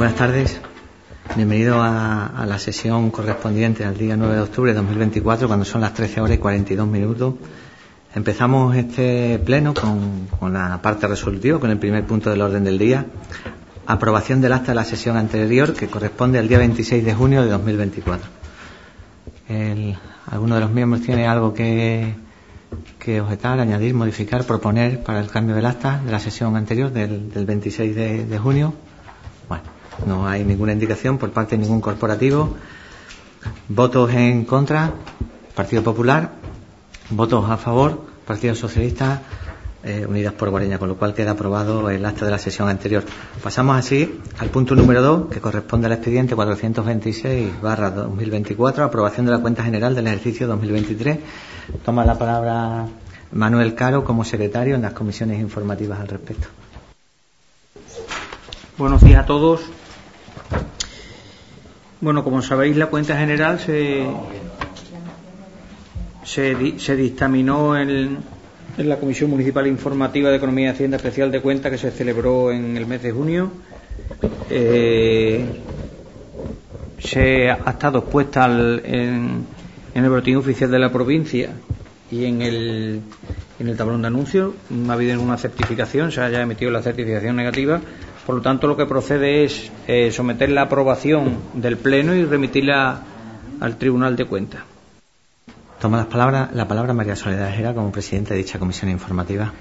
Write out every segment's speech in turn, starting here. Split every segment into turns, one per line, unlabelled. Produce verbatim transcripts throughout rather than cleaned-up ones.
Buenas tardes. Bienvenido a, a la sesión correspondiente al día nueve de octubre de dos mil veinticuatro, cuando son las trece horas y cuarenta y dos minutos. Empezamos este pleno con, con la parte resolutiva, con el primer punto del orden del día. Aprobación del acta de la sesión anterior, que corresponde al día veintiséis de junio de dos mil veinticuatro. El, ¿Alguno de los miembros tiene algo que, que objetar, añadir, modificar, proponer para el cambio del acta de la sesión anterior del, del veintiséis de, de junio? Bueno, no hay ninguna indicación por parte de ningún corporativo. Votos en contra, Partido Popular. Votos a favor, Partido Socialista, eh, Unidas por Guareña, con lo cual queda aprobado el acta de la sesión anterior. Pasamos así al punto número dos, que corresponde al expediente cuatrocientos veintiséis barra dos mil veinticuatro, aprobación de la cuenta general del ejercicio dos mil veintitrés. Toma la palabra Manuel Caro como secretario en las comisiones informativas al respecto.
Buenos días a todos. Bueno, como sabéis, la cuenta general se se, se dictaminó en, en la Comisión Municipal Informativa de Economía y Hacienda Especial de Cuentas, que se celebró en el mes de junio. Eh, se ha estado expuesta al, en, en el boletín oficial de la provincia y en el en el tablón de anuncios. No ha habido ninguna certificación, se haya emitido la certificación negativa. Por lo tanto, lo que procede es eh, someter la aprobación del Pleno y remitirla al Tribunal de Cuentas.
Toma las palabras, la palabra María Soledad Ejera como presidenta de dicha comisión informativa.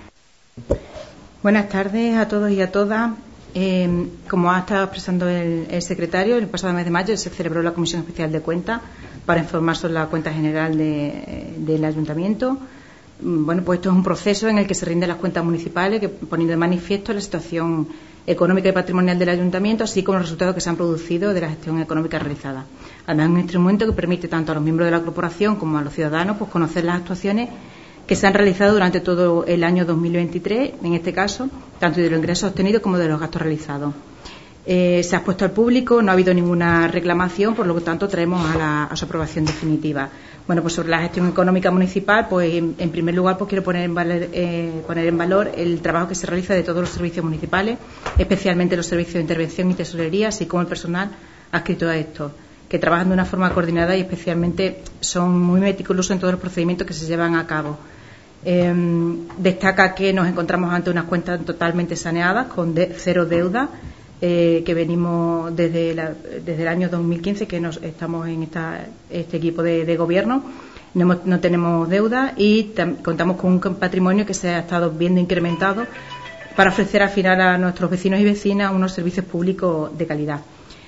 Buenas tardes a todos y a todas. Eh, como ha estado expresando el, el secretario, el pasado mes de mayo se celebró la Comisión Especial de Cuentas para informar sobre la cuenta general de, del Ayuntamiento. Bueno, pues esto es un proceso en el que se rinden las cuentas municipales, que poniendo de manifiesto la situación económica y patrimonial del Ayuntamiento, así como los resultados que se han producido de la gestión económica realizada. Además, es un instrumento que permite tanto a los miembros de la corporación como a los ciudadanos pues conocer las actuaciones que se han realizado durante todo el año dos mil veintitrés, en este caso, tanto de los ingresos obtenidos como de los gastos realizados. Eh, se ha expuesto al público, no ha habido ninguna reclamación, por lo tanto traemos a, la, a su aprobación definitiva. Bueno, pues sobre la gestión económica municipal, pues en, en primer lugar pues quiero poner en, valor, eh, poner en valor el trabajo que se realiza de todos los servicios municipales, especialmente los servicios de intervención y tesorería, así como el personal adscrito a esto, que trabajan de una forma coordinada y especialmente son muy meticulosos en todos los procedimientos que se llevan a cabo. Eh, destaca que nos encontramos ante unas cuentas totalmente saneadas, con de, cero deuda, eh, que venimos desde, la, desde el año dos mil quince, que nos, estamos en esta, este equipo de, de gobierno. No, hemos, no tenemos deuda y tam, contamos con un patrimonio que se ha estado viendo incrementado para ofrecer al final a nuestros vecinos y vecinas unos servicios públicos de calidad.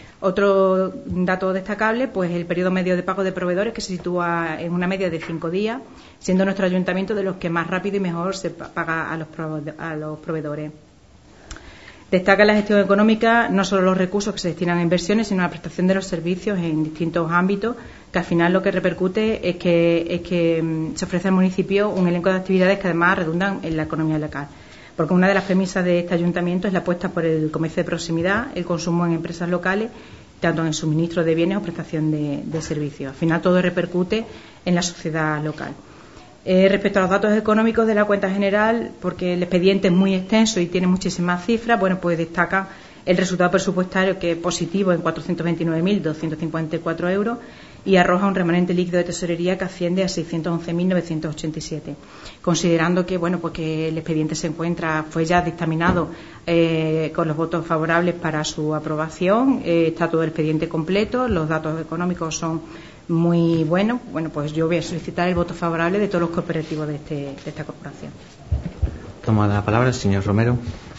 Otro dato destacable, pues el periodo medio de pago de proveedores, que se sitúa en una media de cinco días, siendo nuestro ayuntamiento de los que más rápido y mejor se paga a los, a los proveedores. Destaca en la gestión económica no solo los recursos que se destinan a inversiones, sino la prestación de los servicios en distintos ámbitos, que al final lo que repercute es que, es que se ofrece al municipio un elenco de actividades que además redundan en la economía local. Porque una de las premisas de este ayuntamiento es la apuesta por el comercio de proximidad, el consumo en empresas locales, tanto en el suministro de bienes o prestación de, de servicios. Al final todo repercute en la sociedad local. Eh, respecto a los datos económicos de la cuenta general, porque el expediente es muy extenso y tiene muchísimas cifras, bueno, pues destaca el resultado presupuestario, que es positivo en cuatrocientos veintinueve mil doscientos cincuenta y cuatro euros, y arroja un remanente líquido de tesorería que asciende a seiscientos once mil novecientos ochenta y siete. Considerando que, bueno, pues que el expediente se encuentra, fue ya dictaminado eh, con los votos favorables para su aprobación, eh, está todo el expediente completo, los datos económicos son muy buenos. Bueno, pues yo voy a solicitar el voto favorable de todos los cooperativos de, este, de esta corporación.
Toma la palabra el señor Romero.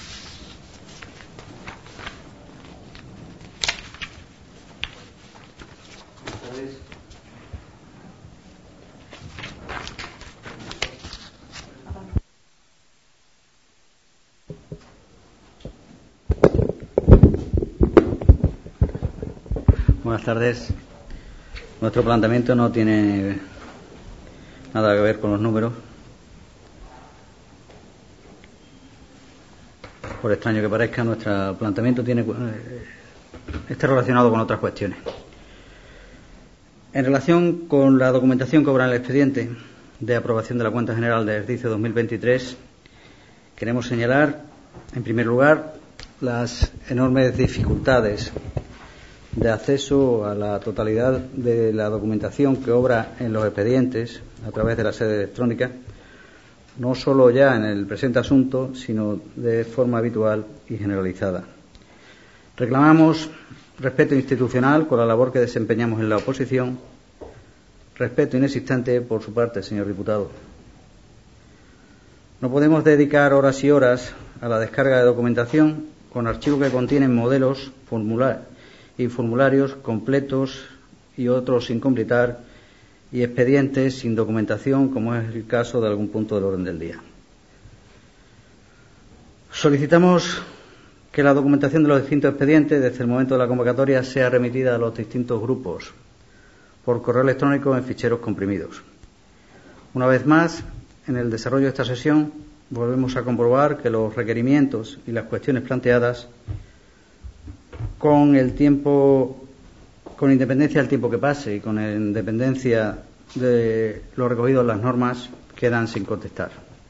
Buenas tardes. Nuestro planteamiento no tiene nada que ver con los números, por extraño que parezca. Nuestro planteamiento tiene eh, está relacionado con otras cuestiones. En relación con la documentación que obra en el expediente de aprobación de la cuenta general del ejercicio dos mil veintitrés, queremos señalar, en primer lugar, las enormes dificultades de acceso a la totalidad de la documentación que obra en los expedientes a través de la sede electrónica, no solo ya en el presente asunto, sino de forma habitual y generalizada. Reclamamos respeto institucional con la labor que desempeñamos en la oposición, respeto inexistente por su parte, señor diputado. No podemos dedicar horas y horas a la descarga de documentación con archivos que contienen modelos formular y formularios completos y otros sin completar y expedientes sin documentación, como es el caso de algún punto del orden del día. Solicitamos que la documentación de los distintos expedientes desde el momento de la convocatoria sea remitida a los distintos grupos por correo electrónico en ficheros comprimidos. Una vez más, en el desarrollo de esta sesión, volvemos a comprobar que los requerimientos y las cuestiones planteadas, con el tiempo, con independencia del tiempo que pase y con independencia de lo recogido en las normas, quedan sin contestar.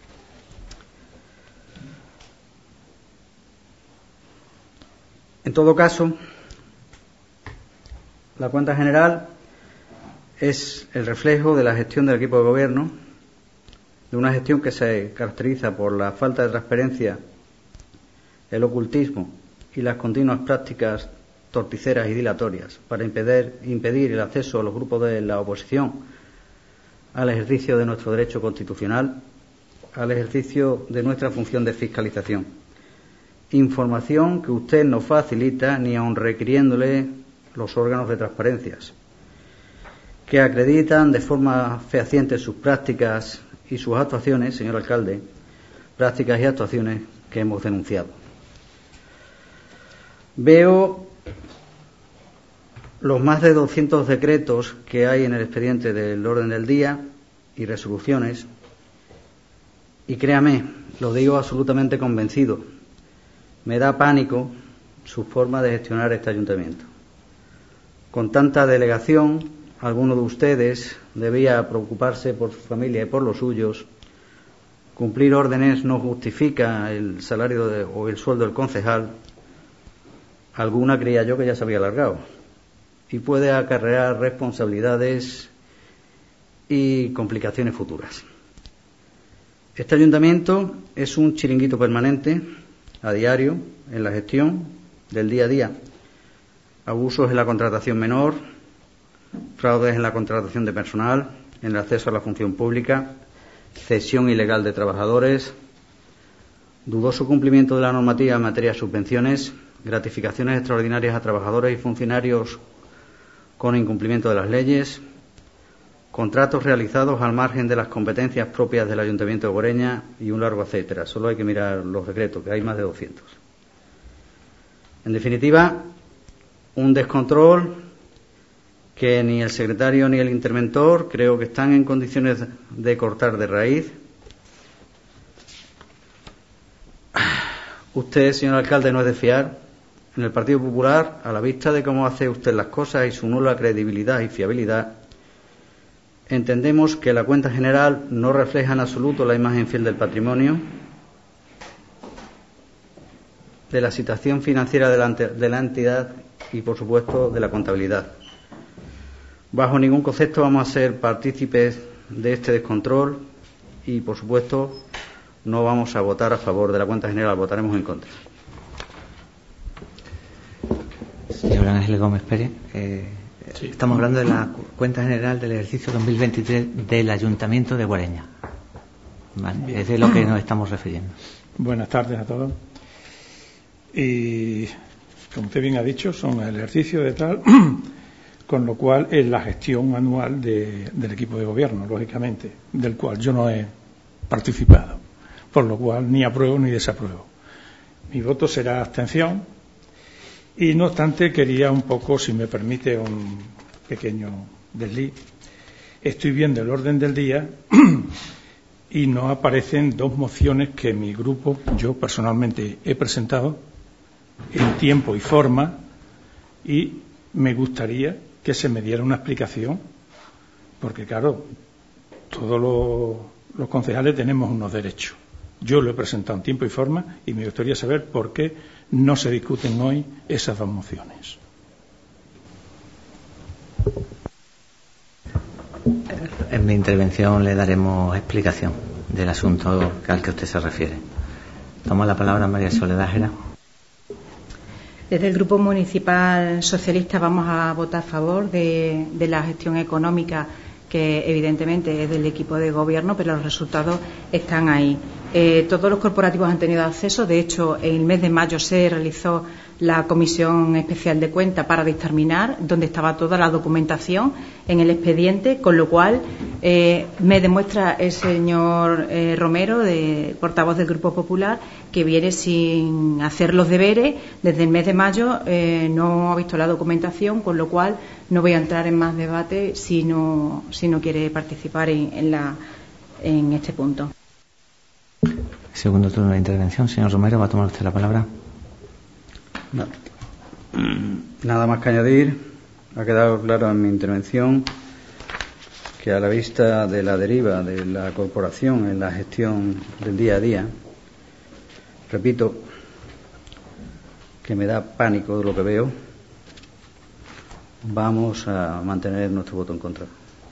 En todo caso, la cuenta general es el reflejo de la gestión del equipo de gobierno, de una gestión que se caracteriza por la falta de transparencia, el ocultismo y las continuas prácticas torticeras y dilatorias para impedir, impedir el acceso a los grupos de la oposición al ejercicio de nuestro derecho constitucional, al ejercicio de nuestra función de fiscalización. Información que usted no facilita ni aun requiriéndole los órganos de transparencias, que acreditan de forma fehaciente sus prácticas y sus actuaciones, señor alcalde, prácticas y actuaciones que hemos denunciado. Veo los más de doscientos decretos que hay en el expediente del orden del día y resoluciones, y créame, lo digo absolutamente convencido, me da pánico su forma de gestionar este ayuntamiento. Con tanta delegación, alguno de ustedes debía preocuparse por su familia y por los suyos. Cumplir órdenes no justifica el salario de, o el sueldo del concejal. Alguna creía yo que ya se había alargado y puede acarrear responsabilidades y complicaciones futuras. Este ayuntamiento es un chiringuito permanente, a diario, en la gestión del día a día. Abusos en la contratación menor, fraudes en la contratación de personal, en el acceso a la función pública, cesión ilegal de trabajadores, dudoso cumplimiento de la normativa en materia de subvenciones, gratificaciones extraordinarias a trabajadores y funcionarios con incumplimiento de las leyes, contratos realizados al margen de las competencias propias del Ayuntamiento de Goreña y un largo etcétera. Solo hay que mirar los decretos, que hay más de doscientos. En definitiva, un descontrol que ni el secretario ni el interventor creo que están en condiciones de cortar de raíz. Usted, señor alcalde, no es de fiar. En el Partido Popular, a la vista de cómo hace usted las cosas y su nula credibilidad y fiabilidad, entendemos que la cuenta general no refleja en absoluto la imagen fiel del patrimonio, de la situación financiera de la, de la entidad y, por supuesto, de la contabilidad. Bajo ningún concepto vamos a ser partícipes de este descontrol y, por supuesto, no vamos a votar a favor de la cuenta general, votaremos en contra.
Señor Ángel Gómez Pérez, eh, sí. Estamos hablando de la cuenta general del ejercicio dos mil veintitrés del Ayuntamiento de Guareña. Vale, es de lo que nos estamos refiriendo.
Buenas tardes a todos. Y, como usted bien ha dicho, son el ejercicio de tal... con lo cual es la gestión anual de, del equipo de gobierno, lógicamente, del cual yo no he participado, por lo cual ni apruebo ni desapruebo. Mi voto será abstención y, no obstante, quería un poco, si me permite un pequeño desliz. Estoy viendo el orden del día y no aparecen dos mociones que mi grupo, yo personalmente, he presentado en tiempo y forma, y me gustaría que se me diera una explicación, porque claro, todos los, los concejales tenemos unos derechos. Yo lo he presentado en tiempo y forma y me gustaría saber por qué no se discuten hoy esas dos mociones.
En mi intervención le daremos explicación del asunto al que usted se refiere. Toma la palabra María Soledad Jera.
Desde el Grupo Municipal Socialista vamos a votar a favor de, de la gestión económica, que evidentemente es del equipo de gobierno, pero los resultados están ahí. Eh, todos los corporativos han tenido acceso. De hecho, en el mes de mayo se realizó la Comisión Especial de Cuentas para dictaminar, donde estaba toda la documentación en el expediente, con lo cual eh, me demuestra el señor eh, Romero, de, portavoz del Grupo Popular, que viene sin hacer los deberes. Desde el mes de mayo eh, no ha visto la documentación, con lo cual no voy a entrar en más debate si no, si no quiere participar en, en, la, en este punto.
Segundo turno de intervención. Señor Romero, ¿va a tomar usted la palabra?
No. Nada más que añadir. Ha quedado claro en mi intervención que, a la vista de la deriva de la corporación en la gestión del día a día, repito que me da pánico de lo que veo, vamos a mantener nuestro voto en contra.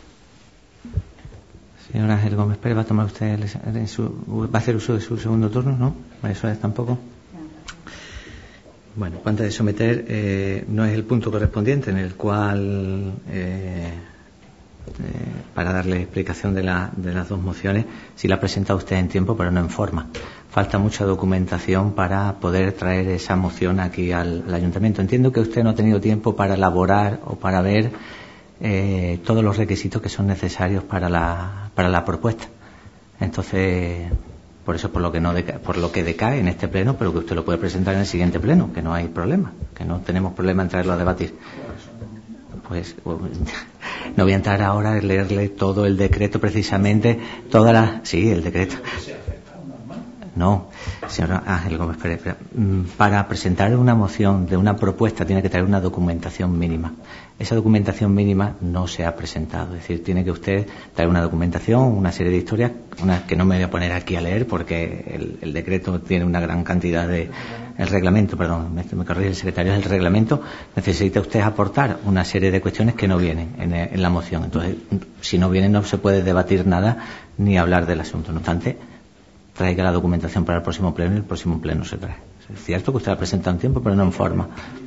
Señor Ángel Gómez Pérez, ¿va a tomar usted el, su, va a hacer uso de su segundo turno? ¿No? María Soledad tampoco. Bueno, antes de someter, eh, no es el punto correspondiente en el cual, eh, eh, para darle explicación de, la, de las dos mociones, si la ha presentado usted en tiempo, pero no en forma. Falta mucha documentación para poder traer esa moción aquí al, al Ayuntamiento. Entiendo que usted no ha tenido tiempo para elaborar o para ver eh, todos los requisitos que son necesarios para la, para la propuesta. Entonces, por eso por lo que no deca, por lo que decae en este pleno, pero que usted lo puede presentar en el siguiente pleno, que no hay problema, que no tenemos problema en traerlo a debatir. Pues no voy a entrar ahora a leerle todo el decreto, precisamente toda la sí, el decreto. No, señor Ángel Gómez Pérez, para presentar una moción de una propuesta tiene que traer una documentación mínima. Esa documentación mínima no se ha presentado. Es decir, tiene que usted traer una documentación, una serie de historias, una que no me voy a poner aquí a leer porque el, el decreto tiene una gran cantidad de... El reglamento, perdón, me, me corrige el secretario, el reglamento necesita usted aportar una serie de cuestiones que no vienen en, en la moción. Entonces, si no vienen, no se puede debatir nada ni hablar del asunto. No obstante, traiga la documentación para el próximo pleno y el próximo pleno se trae. Es cierto que usted la presenta en tiempo, pero no en forma.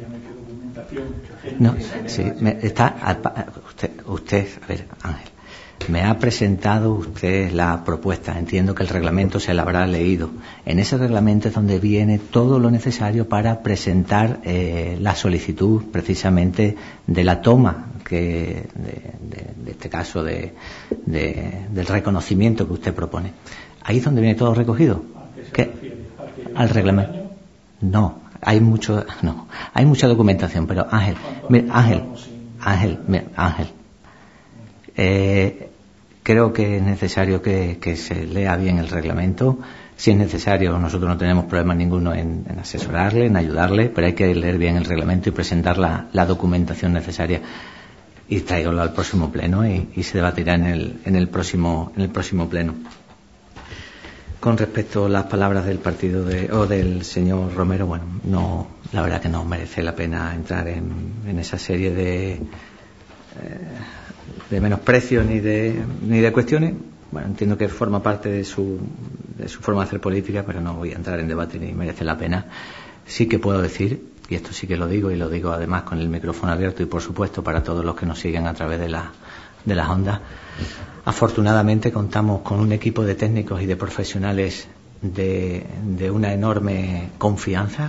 No, sí, me, está usted, usted, a ver, Ángel, me ha presentado usted la propuesta. Entiendo que el reglamento se la habrá leído. En ese reglamento es donde viene todo lo necesario para presentar eh, la solicitud, precisamente, de la toma que de, de, de este caso de, de, del reconocimiento que usted propone. Ahí es donde viene todo recogido. ¿Qué? ¿Al reglamento? No, hay mucho, no, hay mucha documentación, pero Ángel, mira, Ángel, Ángel, mira, Ángel, eh, creo que es necesario que, que se lea bien el reglamento. Si es necesario, nosotros no tenemos problema ninguno en, en asesorarle, en ayudarle, pero hay que leer bien el reglamento y presentar la, la documentación necesaria y traerlo al próximo pleno y, y se debatirá en el, en el próximo, en el próximo pleno. Con respecto a las palabras del partido de, o del señor Romero, bueno, no, la verdad que no merece la pena entrar en, en esa serie de, eh, de menosprecio ni de, ni de cuestiones. Bueno, entiendo que forma parte de su, de su forma de hacer política, pero no voy a entrar en debate ni merece la pena. Sí que puedo decir, y esto sí que lo digo, y lo digo además con el micrófono abierto y por supuesto para todos los que nos siguen a través de la, de las ondas. Afortunadamente contamos con un equipo de técnicos y de profesionales de, de una enorme confianza,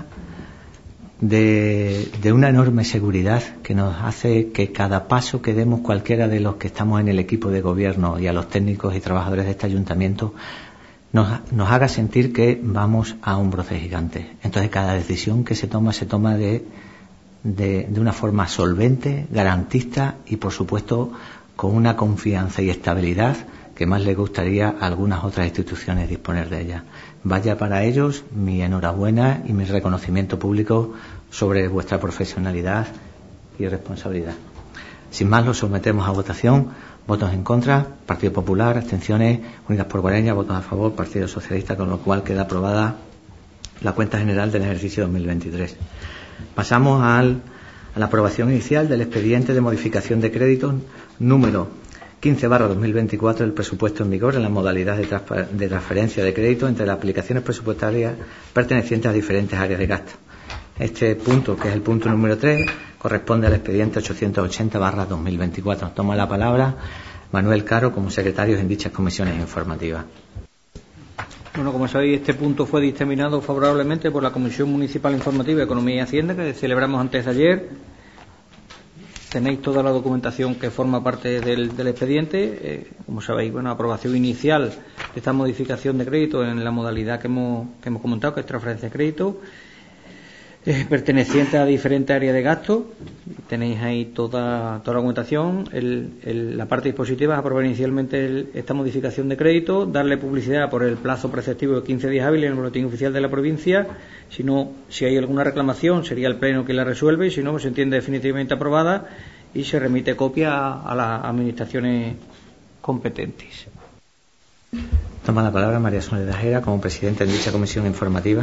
de, de una enorme seguridad que nos hace que cada paso que demos cualquiera de los que estamos en el equipo de gobierno y a los técnicos y trabajadores de este ayuntamiento nos, nos haga sentir que vamos a hombros de gigantes. Entonces cada decisión que se toma se toma de, de, de una forma solvente, garantista y por supuesto con una confianza y estabilidad que más le gustaría a algunas otras instituciones disponer de ella. Vaya para ellos mi enhorabuena y mi reconocimiento público sobre vuestra profesionalidad y responsabilidad. Sin más, lo sometemos a votación. Votos en contra, Partido Popular, abstenciones, Unidas por Guareña, votos a favor, Partido Socialista, con lo cual queda aprobada la cuenta general del ejercicio dos mil veintitrés. Pasamos al, a la aprobación inicial del expediente de modificación de créditos número quince barra dos mil veinticuatro del presupuesto en vigor en la modalidad de, transfer, de transferencia de crédito entre las aplicaciones presupuestarias pertenecientes a diferentes áreas de gasto. Este punto, que es el punto número tres, corresponde al expediente ochocientos ochenta barra dos mil veinticuatro. Toma la palabra Manuel Caro como secretario en dichas comisiones informativas.
Bueno, como sabéis, este punto fue dictaminado favorablemente por la Comisión Municipal Informativa de Economía y Hacienda, que celebramos antes de ayer. Tenéis toda la documentación que forma parte del, del expediente. Eh, como sabéis, bueno, aprobación inicial de esta modificación de crédito en la modalidad que hemos, que hemos comentado, que es transferencia de crédito, eh, perteneciente a diferentes áreas de gasto. Tenéis ahí toda, toda la documentación. El, el, la parte dispositiva es aprobar inicialmente el, esta modificación de crédito, darle publicidad por el plazo preceptivo de quince días hábiles en el boletín oficial de la provincia. Si no, si hay alguna reclamación, sería el Pleno quien la resuelve, y si no, pues se entiende definitivamente aprobada y se remite copia a, a las administraciones competentes.
Toma la palabra María Soledad Jera como presidenta de dicha comisión informativa.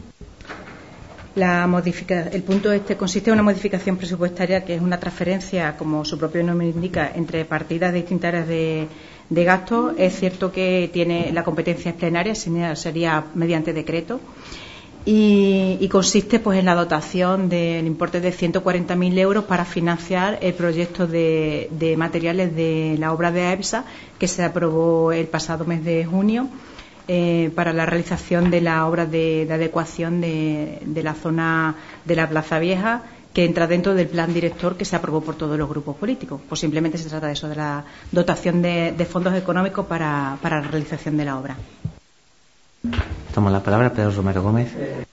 La modifica, el punto este consiste en una modificación presupuestaria que es una transferencia, como su propio nombre indica, entre partidas de distintas áreas de, de gasto. Es cierto que tiene la competencia es plenaria, sería mediante decreto, y, y consiste pues en la dotación del importe de ciento cuarenta mil euros para financiar el proyecto de, de materiales de la obra de AEPSA que se aprobó el pasado mes de junio. Eh, para la realización de la obra de, de adecuación de, de la zona de la Plaza Vieja, que entra dentro del plan director que se aprobó por todos los grupos políticos. Pues simplemente se trata de eso, de la dotación de, de fondos económicos para, para la realización de la obra.
Toma la palabra Pedro Romero Gómez.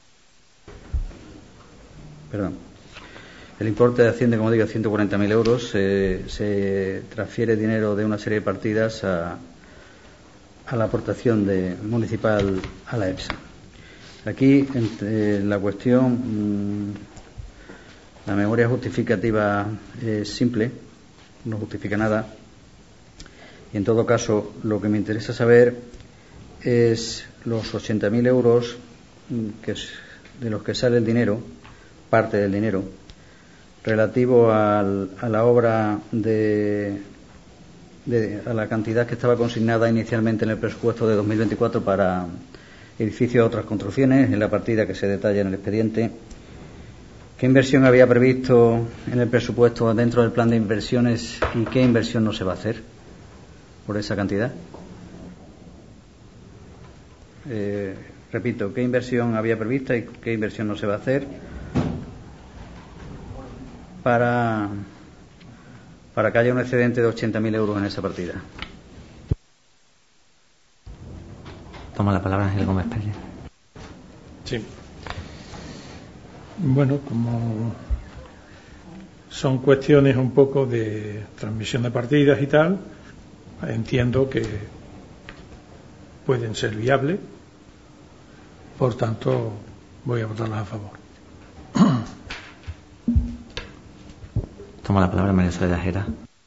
Perdón. El importe de Hacienda, como digo, ciento cuarenta mil euros. Eh, se transfiere dinero de una serie de partidas a a la aportación de, municipal a la EPSA. Aquí eh, la cuestión, mmm, la memoria justificativa es simple, no justifica nada, y en todo caso lo que me interesa saber es los ochenta mil euros que es de los que sale el dinero, parte del dinero, relativo al, a la obra de De, a la cantidad que estaba consignada inicialmente en el presupuesto de dos mil veinticuatro para edificios y otras construcciones, en la partida que se detalla en el expediente. ¿Qué inversión había previsto en el presupuesto dentro del plan de inversiones y qué inversión no se va a hacer por esa cantidad? Eh, repito, ¿qué inversión había prevista y qué inversión no se va a hacer para... para que haya un excedente de ochenta mil euros en esa partida?
Toma la palabra Ángel Gómez Pérez.
Sí. Bueno, como son cuestiones un poco de transmisión de partidas y tal, entiendo que pueden ser viables, por tanto voy a votarlas a favor.
Toma la palabra María Soledad Jera.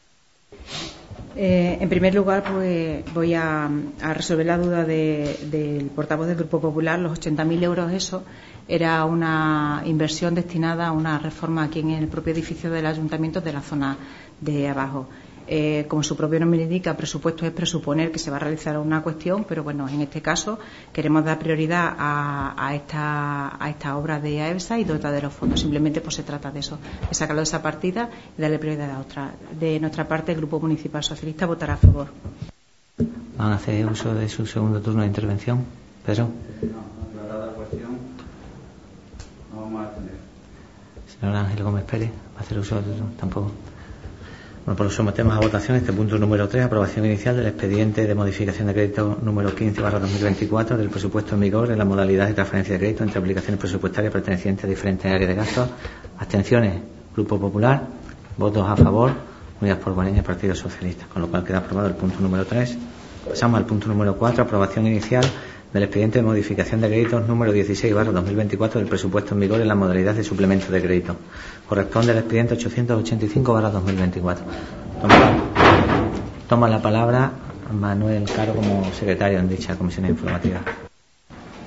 Eh, en primer lugar, pues voy a, a resolver la duda de, del portavoz del Grupo Popular. Los ochenta mil euros, eso era una inversión destinada a una reforma aquí en el propio edificio del Ayuntamiento de la zona de abajo. Eh, como su propio nombre indica, presupuesto es presuponer que se va a realizar una cuestión, pero bueno, en este caso queremos dar prioridad a, a, esta, a esta obra de AEPSA y dotar de los fondos. Simplemente pues se trata de eso, de sacarlo de esa partida y darle prioridad a otra. De nuestra parte, el Grupo Municipal Socialista votará a favor.
¿Van a hacer uso de su segundo turno de intervención? Pedro.
No, aclarada la cuestión, no vamos a atender.
Señor Ángel Gómez Pérez, ¿va a hacer uso de su turno? Tampoco. Bueno, pues sometemos a votación este punto número tres, aprobación inicial del expediente de modificación de crédito número quince barra dos mil veinticuatro del presupuesto en vigor en la modalidad de transferencia de crédito entre aplicaciones presupuestarias pertenecientes a diferentes áreas de gasto. Abstenciones, Grupo Popular. Votos a favor, Unidas por Guareña y Partido Socialista. Con lo cual queda aprobado el punto número tres. Pasamos al punto número cuatro, aprobación inicial del expediente de modificación de créditos número dieciséis barra dos mil veinticuatro del presupuesto en vigor en la modalidad de suplemento de crédito. Corresponde al expediente ochocientos ochenta y cinco barra dos mil veinticuatro. Toma, toma la palabra Manuel Caro como secretario en dicha comisión informativa.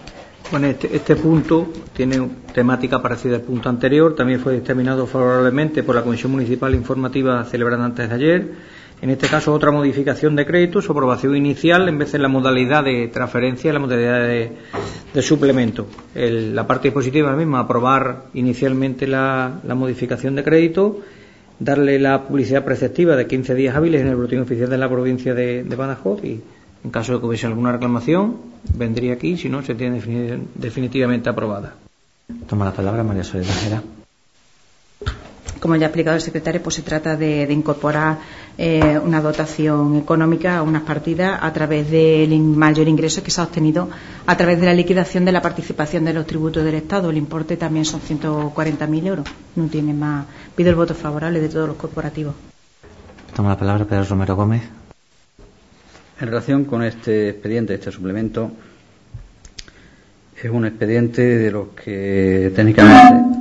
Bueno, este, este punto tiene temática parecida al punto anterior. También fue dictaminado favorablemente por la Comisión Municipal Informativa celebrada antes de ayer. En este caso, otra modificación de crédito, su aprobación inicial en vez de la modalidad de transferencia, la modalidad de, de suplemento. El, la parte dispositiva es la misma, aprobar inicialmente la, la modificación de crédito, darle la publicidad preceptiva de quince días hábiles en el boletín oficial de la provincia de, de Badajoz y, en caso de que hubiese alguna reclamación, vendría aquí, si no, se tiene definitivamente aprobada.
Toma la palabra María Soledad Jera.
Como ya ha explicado el secretario, pues se trata de, de incorporar eh, una dotación económica a unas partidas a través del mayor ingreso que se ha obtenido a través de la liquidación de la participación de los tributos del Estado. El importe también son ciento cuarenta mil euros. No tiene más. Pido el voto favorable de todos los corporativos.
Toma la palabra Pedro Romero Gómez.
En relación con este expediente, este suplemento, es un expediente de los que técnicamente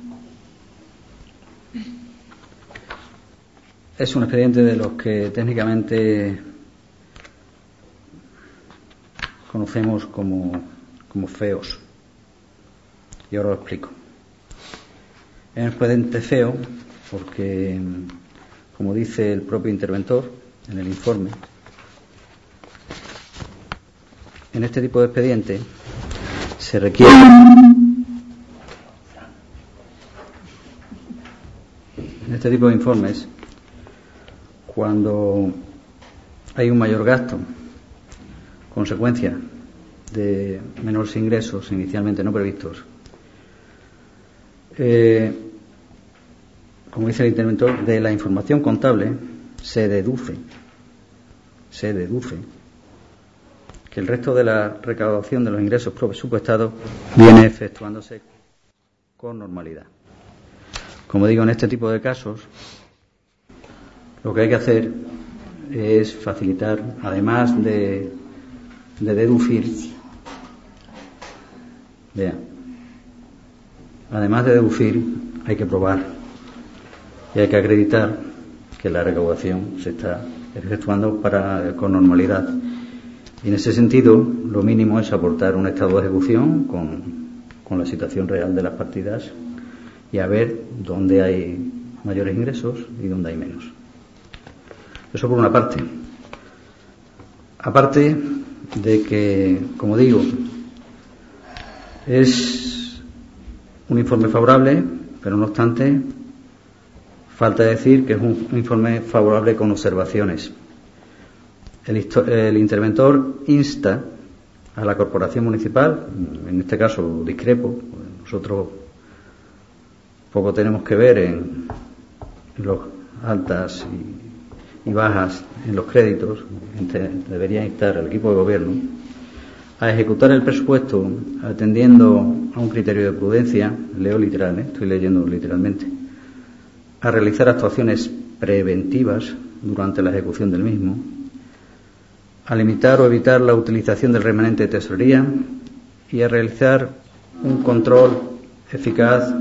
es un expediente de los que técnicamente conocemos como, como feos. Y ahora lo explico. Es un expediente feo porque, como dice el propio interventor en el informe, en este tipo de expediente se requiere en este tipo de informes, cuando hay un mayor gasto consecuencia de menores ingresos inicialmente no previstos, eh, como dice el interventor, de la información contable se deduce se deduce que el resto de la recaudación de los ingresos presupuestados viene efectuándose con normalidad. Como digo, en este tipo de casos, lo que hay que hacer es facilitar, además de, de deducir, vean, además de deducir, hay que probar y hay que acreditar que la recaudación se está efectuando para, con normalidad. Y en ese sentido, lo mínimo es aportar un estado de ejecución con, con la situación real de las partidas y a ver dónde hay mayores ingresos y dónde hay menos. Eso por una parte. Aparte de que, como digo, es un informe favorable, pero no obstante, falta decir que es un informe favorable con observaciones. El, el interventor insta a la corporación municipal, en este caso discrepo, nosotros poco tenemos que ver en, en las altas y, y bajas en los créditos, debería instar al equipo de gobierno a ejecutar el presupuesto atendiendo a un criterio de prudencia, leo literal, ¿eh? estoy leyendo literalmente, a realizar actuaciones preventivas durante la ejecución del mismo, a limitar o evitar la utilización del remanente de tesorería y a realizar un control eficaz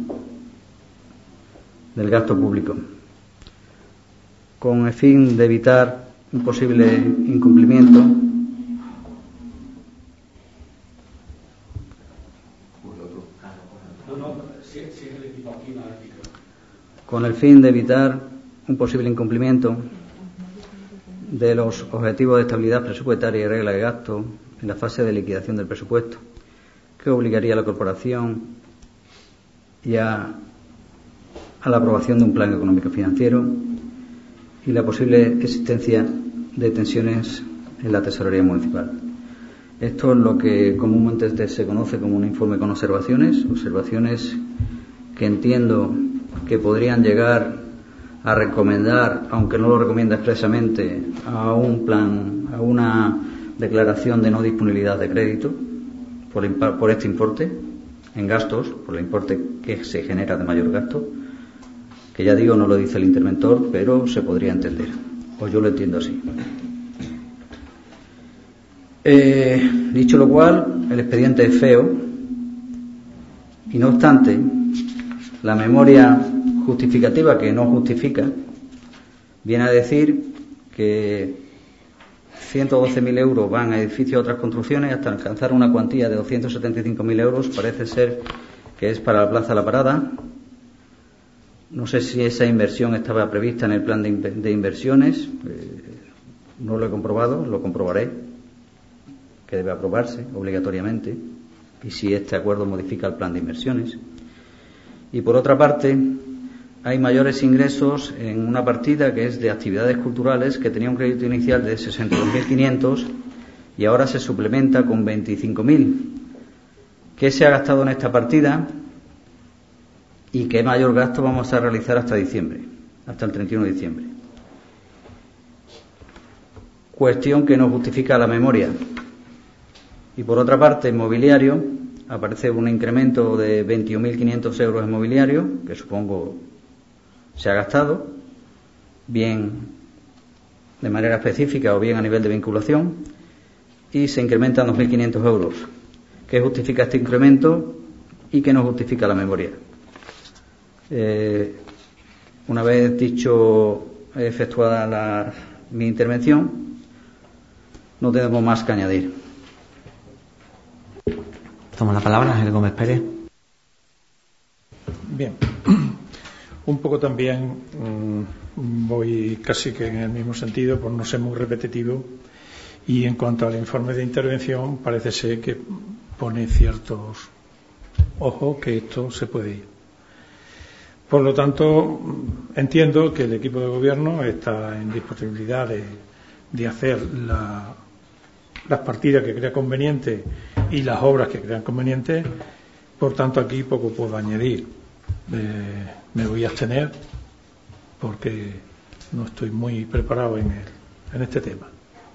del gasto público, con el fin de evitar un posible incumplimiento con el fin de evitar un posible incumplimiento de los objetivos de estabilidad presupuestaria y regla de gasto en la fase de liquidación del presupuesto, que obligaría a la corporación y a, a la aprobación de un plan económico financiero y la posible existencia de tensiones en la tesorería municipal. Esto es lo que comúnmente se conoce como un informe con observaciones, observaciones que entiendo que podrían llegar a recomendar, aunque no lo recomienda expresamente, a un plan, a una declaración de no disponibilidad de crédito por, por este importe en gastos, por el importe que se genera de mayor gasto, que ya digo, no lo dice el interventor, pero se podría entender, o yo lo entiendo así. Eh, dicho lo cual, el expediente es feo y no obstante, la memoria justificativa que no justifica viene a decir que ciento doce mil euros van a edificios y otras construcciones hasta alcanzar una cuantía de doscientos setenta y cinco mil euros. Parece ser que es para la Plaza La Parada. No sé si esa inversión estaba prevista en el plan de, in- de inversiones. Eh, no lo he comprobado, lo comprobaré, que debe aprobarse obligatoriamente, y si este acuerdo modifica el plan de inversiones. Y por otra parte, hay mayores ingresos en una partida que es de actividades culturales, que tenía un crédito inicial de sesenta y dos mil quinientos y ahora se suplementa con veinticinco mil. ¿Qué se ha gastado en esta partida y qué mayor gasto vamos a realizar hasta diciembre, hasta el treinta y uno de diciembre? Cuestión que no justifica la memoria. Y por otra parte, en mobiliario aparece un incremento de veintiuno mil quinientos euros en mobiliario, que supongo se ha gastado, bien de manera específica o bien a nivel de vinculación, y se incrementan dos mil quinientos euros. ¿Qué justifica este incremento y qué no justifica la memoria? Eh, una vez dicho, efectuada la, mi intervención, no tenemos más que añadir.
Toma la palabra Ángel Gómez Pérez.
Bien. Un poco también mmm, voy casi que en el mismo sentido, por no ser muy repetitivo. Y en cuanto al informe de intervención, parece ser que pone ciertos ojos que esto se puede ir. Por lo tanto, entiendo que el equipo de gobierno está en disponibilidad de, de hacer la, las partidas que crea conveniente y las obras que crean convenientes. Por tanto, aquí poco puedo añadir. Eh, me voy a abstener porque no estoy muy preparado en, el, en este tema.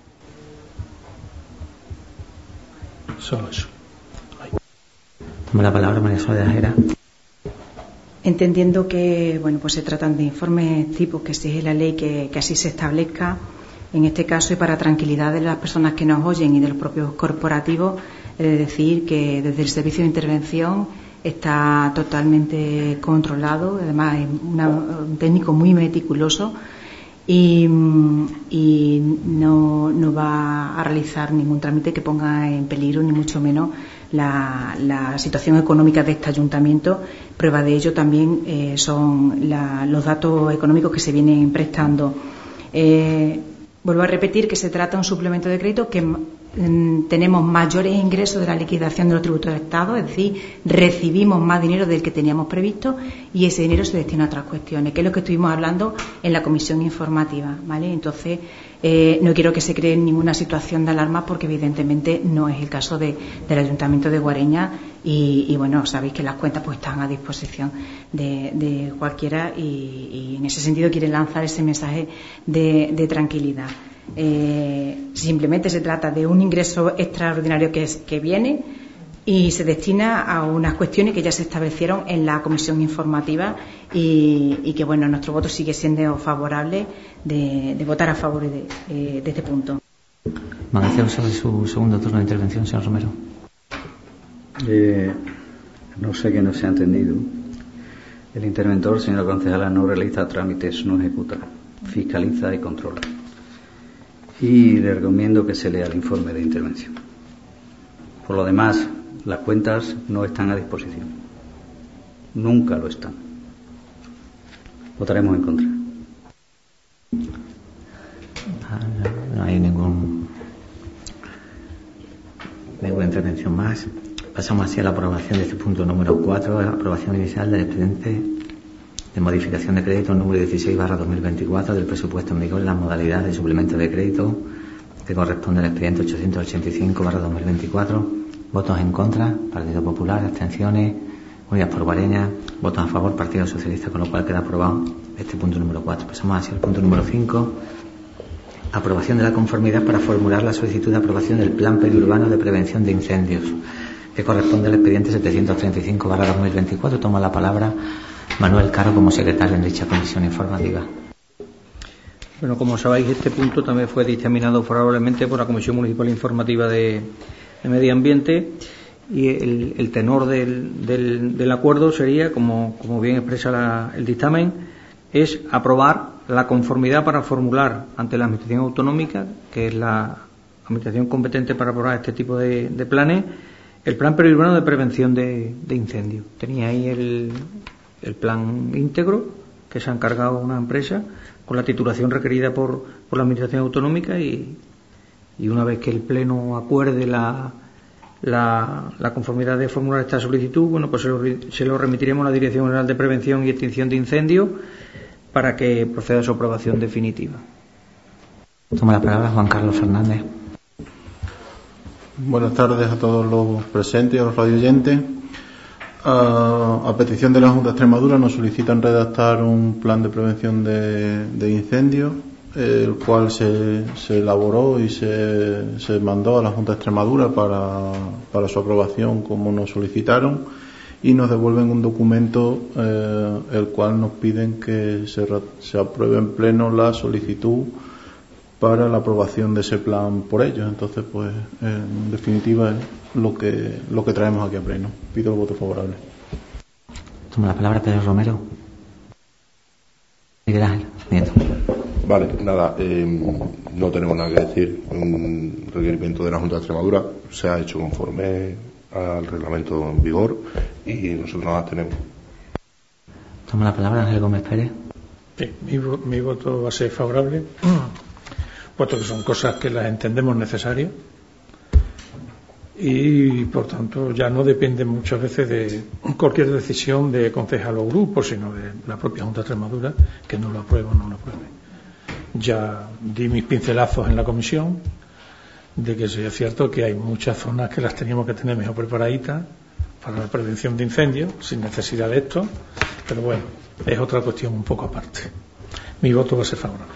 Solo eso.
Toma la palabra María Soledad Jera.
Entendiendo que bueno, pues se tratan de informes tipo que exige la ley que, que así se establezca, en este caso, y para tranquilidad de las personas que nos oyen y de los propios corporativos, he de decir que desde el servicio de intervención está totalmente controlado, además es una, un técnico muy meticuloso y, y no, no va a realizar ningún trámite que ponga en peligro ni mucho menos la, la situación económica de este ayuntamiento. Prueba de ello también eh, son la, los datos económicos que se vienen prestando. Eh, vuelvo a repetir que se trata de un suplemento de crédito que mm, tenemos mayores ingresos de la liquidación de los tributos del Estado, es decir, recibimos más dinero del que teníamos previsto y ese dinero se destina a otras cuestiones, que es lo que estuvimos hablando en la comisión informativa, ¿vale? Entonces, eh, no quiero que se cree ninguna situación de alarma porque evidentemente no es el caso de, del Ayuntamiento de Guareña y, y bueno, sabéis que las cuentas pues están a disposición de, de cualquiera y, y en ese sentido quieren lanzar ese mensaje de, de tranquilidad. Eh, simplemente se trata de un ingreso extraordinario que, es, que viene y se destina a unas cuestiones que ya se establecieron en la comisión informativa y, y que bueno, nuestro voto sigue siendo favorable de, de votar a favor de, de, de este punto.
¿Van a hacer uso de su segundo turno de intervención, señor Romero?
Eh, no sé que no se ha entendido. El interventor, señora concejala, no realiza trámites, no ejecuta, fiscaliza y controla. Y le recomiendo que se lea el informe de intervención. Por lo demás, las cuentas no están a disposición. Nunca lo están. Votaremos en contra.
No hay ningún ninguna intervención más. Pasamos así a la aprobación de este punto número cuatro, la aprobación inicial del expediente de modificación de crédito número dieciséis barra dos mil veinticuatro del presupuesto en vigor en las modalidades de suplemento de crédito que corresponde al expediente ochocientos ochenta y cinco barra dos mil veinticuatro. Votos en contra, Partido Popular, abstenciones, Unidas por Guareña, votos a favor, Partido Socialista, con lo cual queda aprobado este punto número cuatro. Pasamos así al punto número cinco, aprobación de la conformidad para formular la solicitud de aprobación del Plan Periurbano de Prevención de Incendios, que corresponde al expediente setecientos treinta y cinco barra dos mil veinticuatro. Toma la palabra Manuel Caro como secretario en dicha comisión informativa.
Bueno, como sabéis, este punto también fue dictaminado favorablemente por la Comisión Municipal Informativa de, de Medio Ambiente y el, el tenor del, del, del acuerdo sería, como, como bien expresa la, el dictamen, es aprobar la conformidad para formular ante la Administración Autonómica, que es la Administración competente para aprobar este tipo de, de planes, el plan periurbano de prevención de, de incendios. Tenía ahí el, el plan íntegro, que se ha encargado una empresa, con la titulación requerida por, por la Administración Autonómica, y, y una vez que el Pleno acuerde la, la, la conformidad de formular esta solicitud, bueno, pues se lo, se lo remitiremos a la Dirección General de Prevención y Extinción de Incendios para que proceda a su aprobación definitiva.
Toma la palabra Juan Carlos Fernández.
Buenas tardes a todos los presentes y a los radioyentes. A, a petición de la Junta de Extremadura nos solicitan redactar un plan de prevención de, de incendios, el cual se, se elaboró y se, se mandó a la Junta de Extremadura para, para su aprobación, como nos solicitaron, y nos devuelven un documento eh, el cual nos piden que se, se apruebe en pleno la solicitud para la aprobación de ese plan por ellos. Entonces, pues, en definitiva, es lo que lo que traemos aquí a pleno. Pido el voto favorable.
Toma la palabra Pedro Romero. Miguel Ángel Nieto.
Vale, nada, eh, no tenemos nada que decir. Un requerimiento de la Junta de Extremadura se ha hecho conforme al reglamento en vigor y nosotros nada tenemos.
Toma la palabra Ángel Gómez Pérez.
Sí, mi, mi voto va a ser favorable, puesto que son cosas que las entendemos necesarias y por tanto ya no depende muchas veces de cualquier decisión de concejal o grupo, sino de la propia Junta de Extremadura, que no lo aprueba o no lo apruebe. Ya di mis pincelazos en la comisión de que sí es cierto que hay muchas zonas que las teníamos que tener mejor preparaditas para la prevención de incendios, sin necesidad de esto, pero bueno, es otra cuestión un poco aparte. Mi voto va a ser favorable.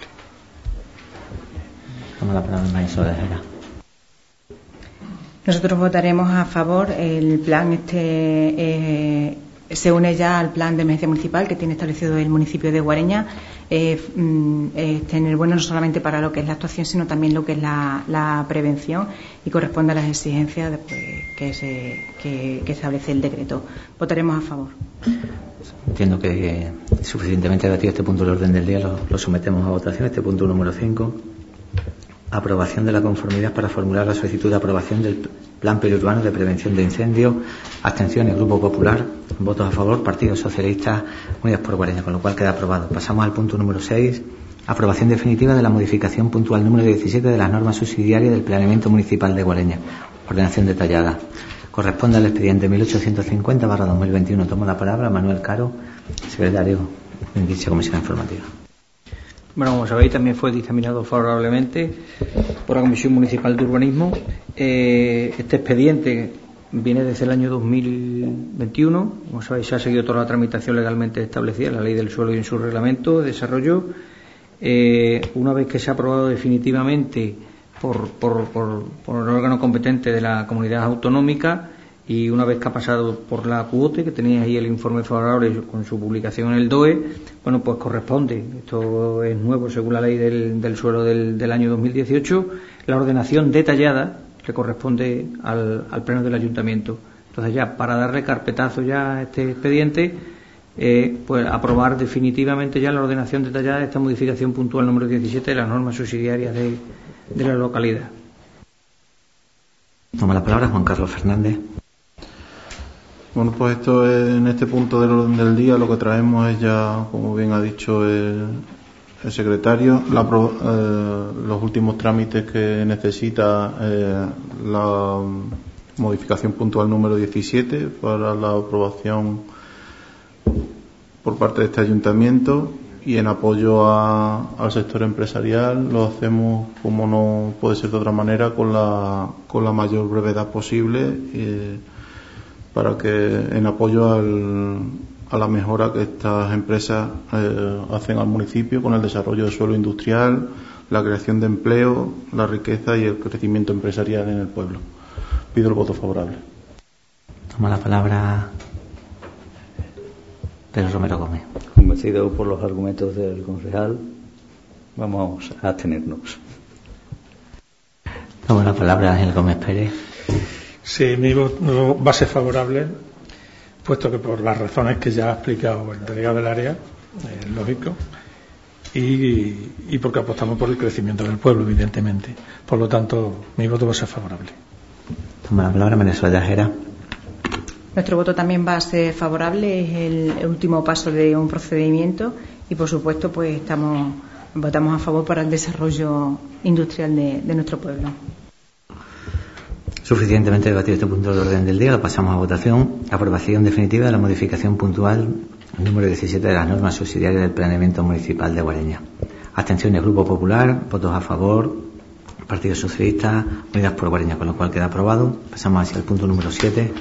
Toma la palabra Marisol de Jera.
Nosotros votaremos a favor. El plan este eh, se une ya al plan de emergencia municipal que tiene establecido el municipio de Guareña. Eh, eh, tener bueno no solamente para lo que es la actuación, sino también lo que es la, la prevención, y corresponde a las exigencias después que, se, que, que establece el decreto. Votaremos a favor.
Entiendo que eh, suficientemente debatido este punto del orden del día, lo, lo sometemos a votación. Este punto número cinco. Aprobación de la conformidad para formular la solicitud de aprobación del Plan Periurbano de Prevención de Incendios. Abstenciones, Grupo Popular. Votos a favor, Partido Socialista, Unidas por Guareña, con lo cual queda aprobado. Pasamos al punto número seis. Aprobación definitiva de la modificación puntual número diecisiete de las normas subsidiarias del Planeamiento Municipal de Guareña. Ordenación detallada. Corresponde al expediente mil ochocientos cincuenta barra dos mil veintiuno. Tomo la palabra Manuel Caro, secretario de dicha Comisión Informativa.
Bueno, como sabéis, también fue dictaminado favorablemente por la Comisión Municipal de Urbanismo. Eh, este expediente viene desde el año dos mil veintiuno. Como sabéis, se ha seguido toda la tramitación legalmente establecida en la Ley del Suelo y en su reglamento de desarrollo. Eh, una vez que se ha aprobado definitivamente por, por, por, por el órgano competente de la comunidad autonómica, y una vez que ha pasado por la cuote, que tenéis ahí el informe favorable con su publicación en el D O E, bueno, pues corresponde, esto es nuevo según la ley del, del suelo del, del año dos mil dieciocho, la ordenación detallada le corresponde al, al Pleno del Ayuntamiento. Entonces, ya para darle carpetazo ya a este expediente, eh, pues aprobar definitivamente ya la ordenación detallada de esta modificación puntual número diecisiete de las normas subsidiarias de, de la localidad.
Toma la palabra Juan Carlos Fernández.
Bueno, pues esto es, en este punto del orden del día lo que traemos es ya, como bien ha dicho el, el secretario, la, eh, los últimos trámites que necesita eh, la modificación puntual número diecisiete para la aprobación por parte de este ayuntamiento, y en apoyo a, al sector empresarial lo hacemos, como no puede ser de otra manera, con la, con la mayor brevedad posible, eh, para que en apoyo al, a la mejora que estas empresas eh, hacen al municipio con el desarrollo del suelo industrial, la creación de empleo, la riqueza y el crecimiento empresarial en el pueblo. Pido el voto favorable.
Toma la palabra Pedro Romero Gómez.
Convencido por los argumentos del concejal, vamos a abstenernos.
Toma la palabra Ángel Gómez Pérez.
Sí, mi voto va a ser favorable, puesto que por las razones que ya ha explicado el delegado del área, es lógico, y, y porque apostamos por el crecimiento del pueblo, evidentemente. Por lo tanto, mi voto va a ser favorable.
Toma la palabra María Soledad Jera.
Nuestro voto también va a ser favorable, es el, el último paso de un procedimiento y, por supuesto, pues estamos votamos a favor para el desarrollo industrial de, de nuestro pueblo.
Suficientemente debatido este punto del orden del día, lo pasamos a votación. Aprobación definitiva de la modificación puntual número diecisiete de las normas subsidiarias del planeamiento municipal de Guareña. Abstenciones, Grupo Popular, votos a favor, Partido Socialista, Unidas por Guareña, con lo cual queda aprobado. Pasamos hacia el punto número siete.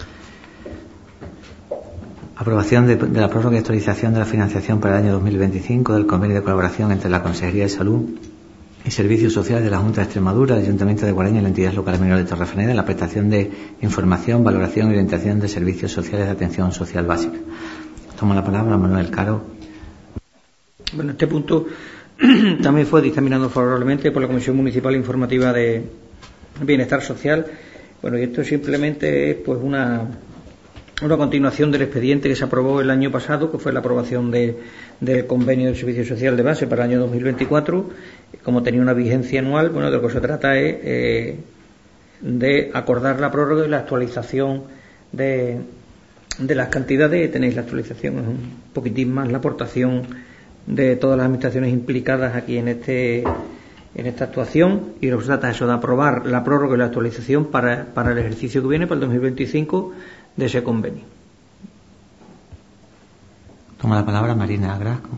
Aprobación de, de la prórroga y actualización de la financiación para el año dos mil veinticinco del convenio de colaboración entre la Consejería de Salud y Servicios Sociales de la Junta de Extremadura, el Ayuntamiento de Guareña y la entidad local menor de Torrefreneda en la prestación de información, valoración y orientación de servicios sociales de atención social básica. Toma la palabra Manuel Caro.
Bueno, este punto también fue dictaminado favorablemente por la Comisión Municipal Informativa de Bienestar Social. Bueno, y esto simplemente es pues una una continuación del expediente que se aprobó el año pasado, que fue la aprobación de, del convenio del Servicio Social de Base para el año dos mil veinticuatro. Como tenía una vigencia anual, bueno, de lo que se trata es eh, de acordar la prórroga y la actualización de, de las cantidades. Tenéis la actualización, es un poquitín más la aportación de todas las administraciones implicadas aquí en este en esta actuación, y lo que se trata es eso, de aprobar la prórroga y la actualización para, para el ejercicio que viene, para el dos mil veinticinco, de ese convenio.
Toma la palabra Marina Grasco.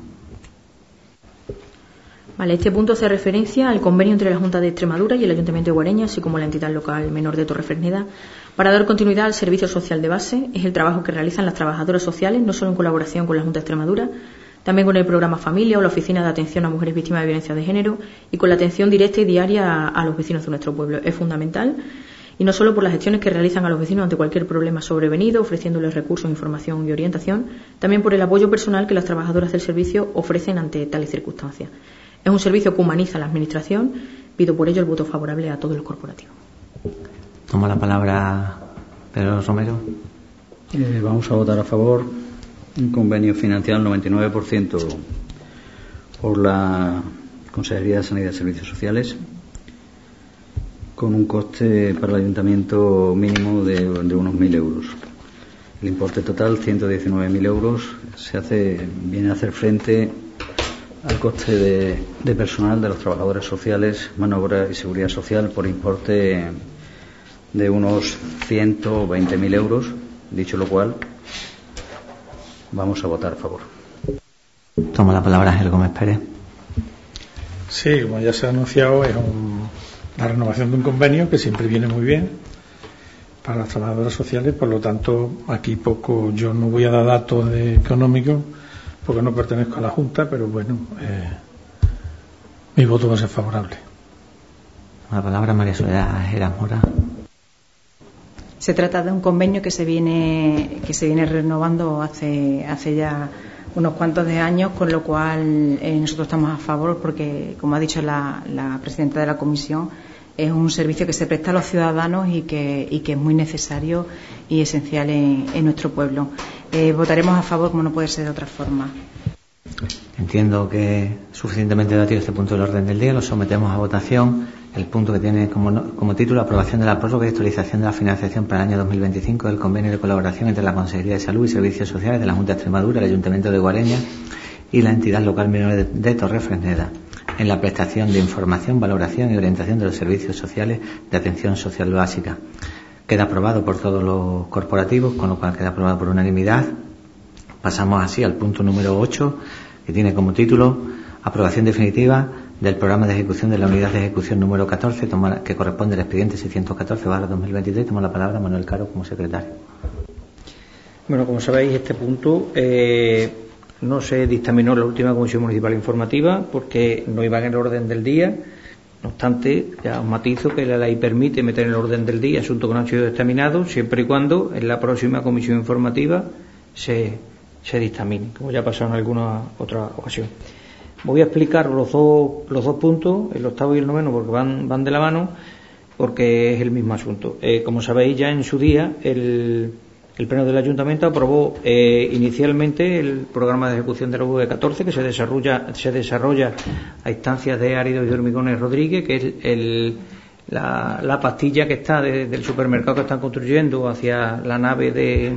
Vale, este punto hace referencia al convenio entre la Junta de Extremadura y el Ayuntamiento de Guareña, así como la entidad local menor de Torrefreneda, para dar continuidad al servicio social de base. Es el trabajo que realizan las trabajadoras sociales, no solo en colaboración con la Junta de Extremadura, también con el programa Familia o la Oficina de Atención a Mujeres Víctimas de Violencia de Género, y con la atención directa y diaria a, a los vecinos de nuestro pueblo. Es fundamental, y no solo por las gestiones que realizan a los vecinos ante cualquier problema sobrevenido, ofreciéndoles recursos, información y orientación, también por el apoyo personal que las trabajadoras del servicio ofrecen ante tales circunstancias. Es un servicio que humaniza la Administración. Pido por ello el voto favorable a todo el corporativo.
Toma la palabra Pedro Romero.
Eh, vamos a votar a favor. Un convenio financiado al noventa y nueve por ciento por la Consejería de Sanidad y Servicios Sociales, con un coste para el Ayuntamiento mínimo de, de unos mil euros. El importe total, ciento diecinueve mil euros, se hace, viene a hacer frente al coste de, de personal de los trabajadores sociales, mano de obra y seguridad social por importe de unos ciento veinte mil euros. Dicho lo cual, vamos a votar a favor.
Toma la palabra Ángel Gómez Pérez.
Sí, como ya se ha anunciado, es un, la renovación de un convenio que siempre viene muy bien para las trabajadoras sociales. Por lo tanto, aquí poco, yo no voy a dar datos de económicos porque no pertenezco a la Junta, pero bueno, eh, mi voto va a ser favorable.
La palabra María Soledad Geras Mora.
Se trata de un convenio que se viene que se viene renovando hace hace ya unos cuantos de años, con lo cual eh, nosotros estamos a favor porque, como ha dicho la, la presidenta de la comisión, es un servicio que se presta a los ciudadanos y que, y que es muy necesario y esencial en, en nuestro pueblo. Eh, votaremos a favor, como no puede ser de otra forma.
Entiendo que suficientemente debatido este punto del orden del día. Lo sometemos a votación. El punto que tiene como, como título aprobación de la prórroga y actualización de la financiación para el año dos mil veinticinco del convenio de colaboración entre la Consejería de Salud y Servicios Sociales de la Junta de Extremadura, el Ayuntamiento de Guareña y la entidad local menor de, de Torrefreneda en la prestación de información, valoración y orientación de los servicios sociales de atención social básica. Queda aprobado por todos los corporativos, con lo cual queda aprobado por unanimidad. Pasamos así al punto número ocho, que tiene como título aprobación definitiva del programa de ejecución de la unidad de ejecución número catorce, toma, que corresponde al expediente seiscientos catorce barra dos mil veintitrés. Tomo la palabra Manuel Caro como secretario.
Bueno, como sabéis, este punto eh, no se dictaminó en la última Comisión Municipal Informativa porque no iba en el orden del día. No obstante, ya os matizo que la ley permite meter en el orden del día asuntos que no han sido dictaminados, siempre y cuando en la próxima Comisión Informativa se, se dictamine, como ya ha pasado en alguna otra ocasión. Voy a explicar los dos, los dos puntos, el octavo y el noveno, porque van, van de la mano, porque es el mismo asunto. Eh, como sabéis, ya en su día, el, el Pleno del Ayuntamiento aprobó eh, inicialmente el programa de ejecución de la V catorce, que se desarrolla, se desarrolla a instancias de Áridos y Hormigones Rodríguez, que es el, la, la pastilla que está de, del supermercado que están construyendo hacia la nave de...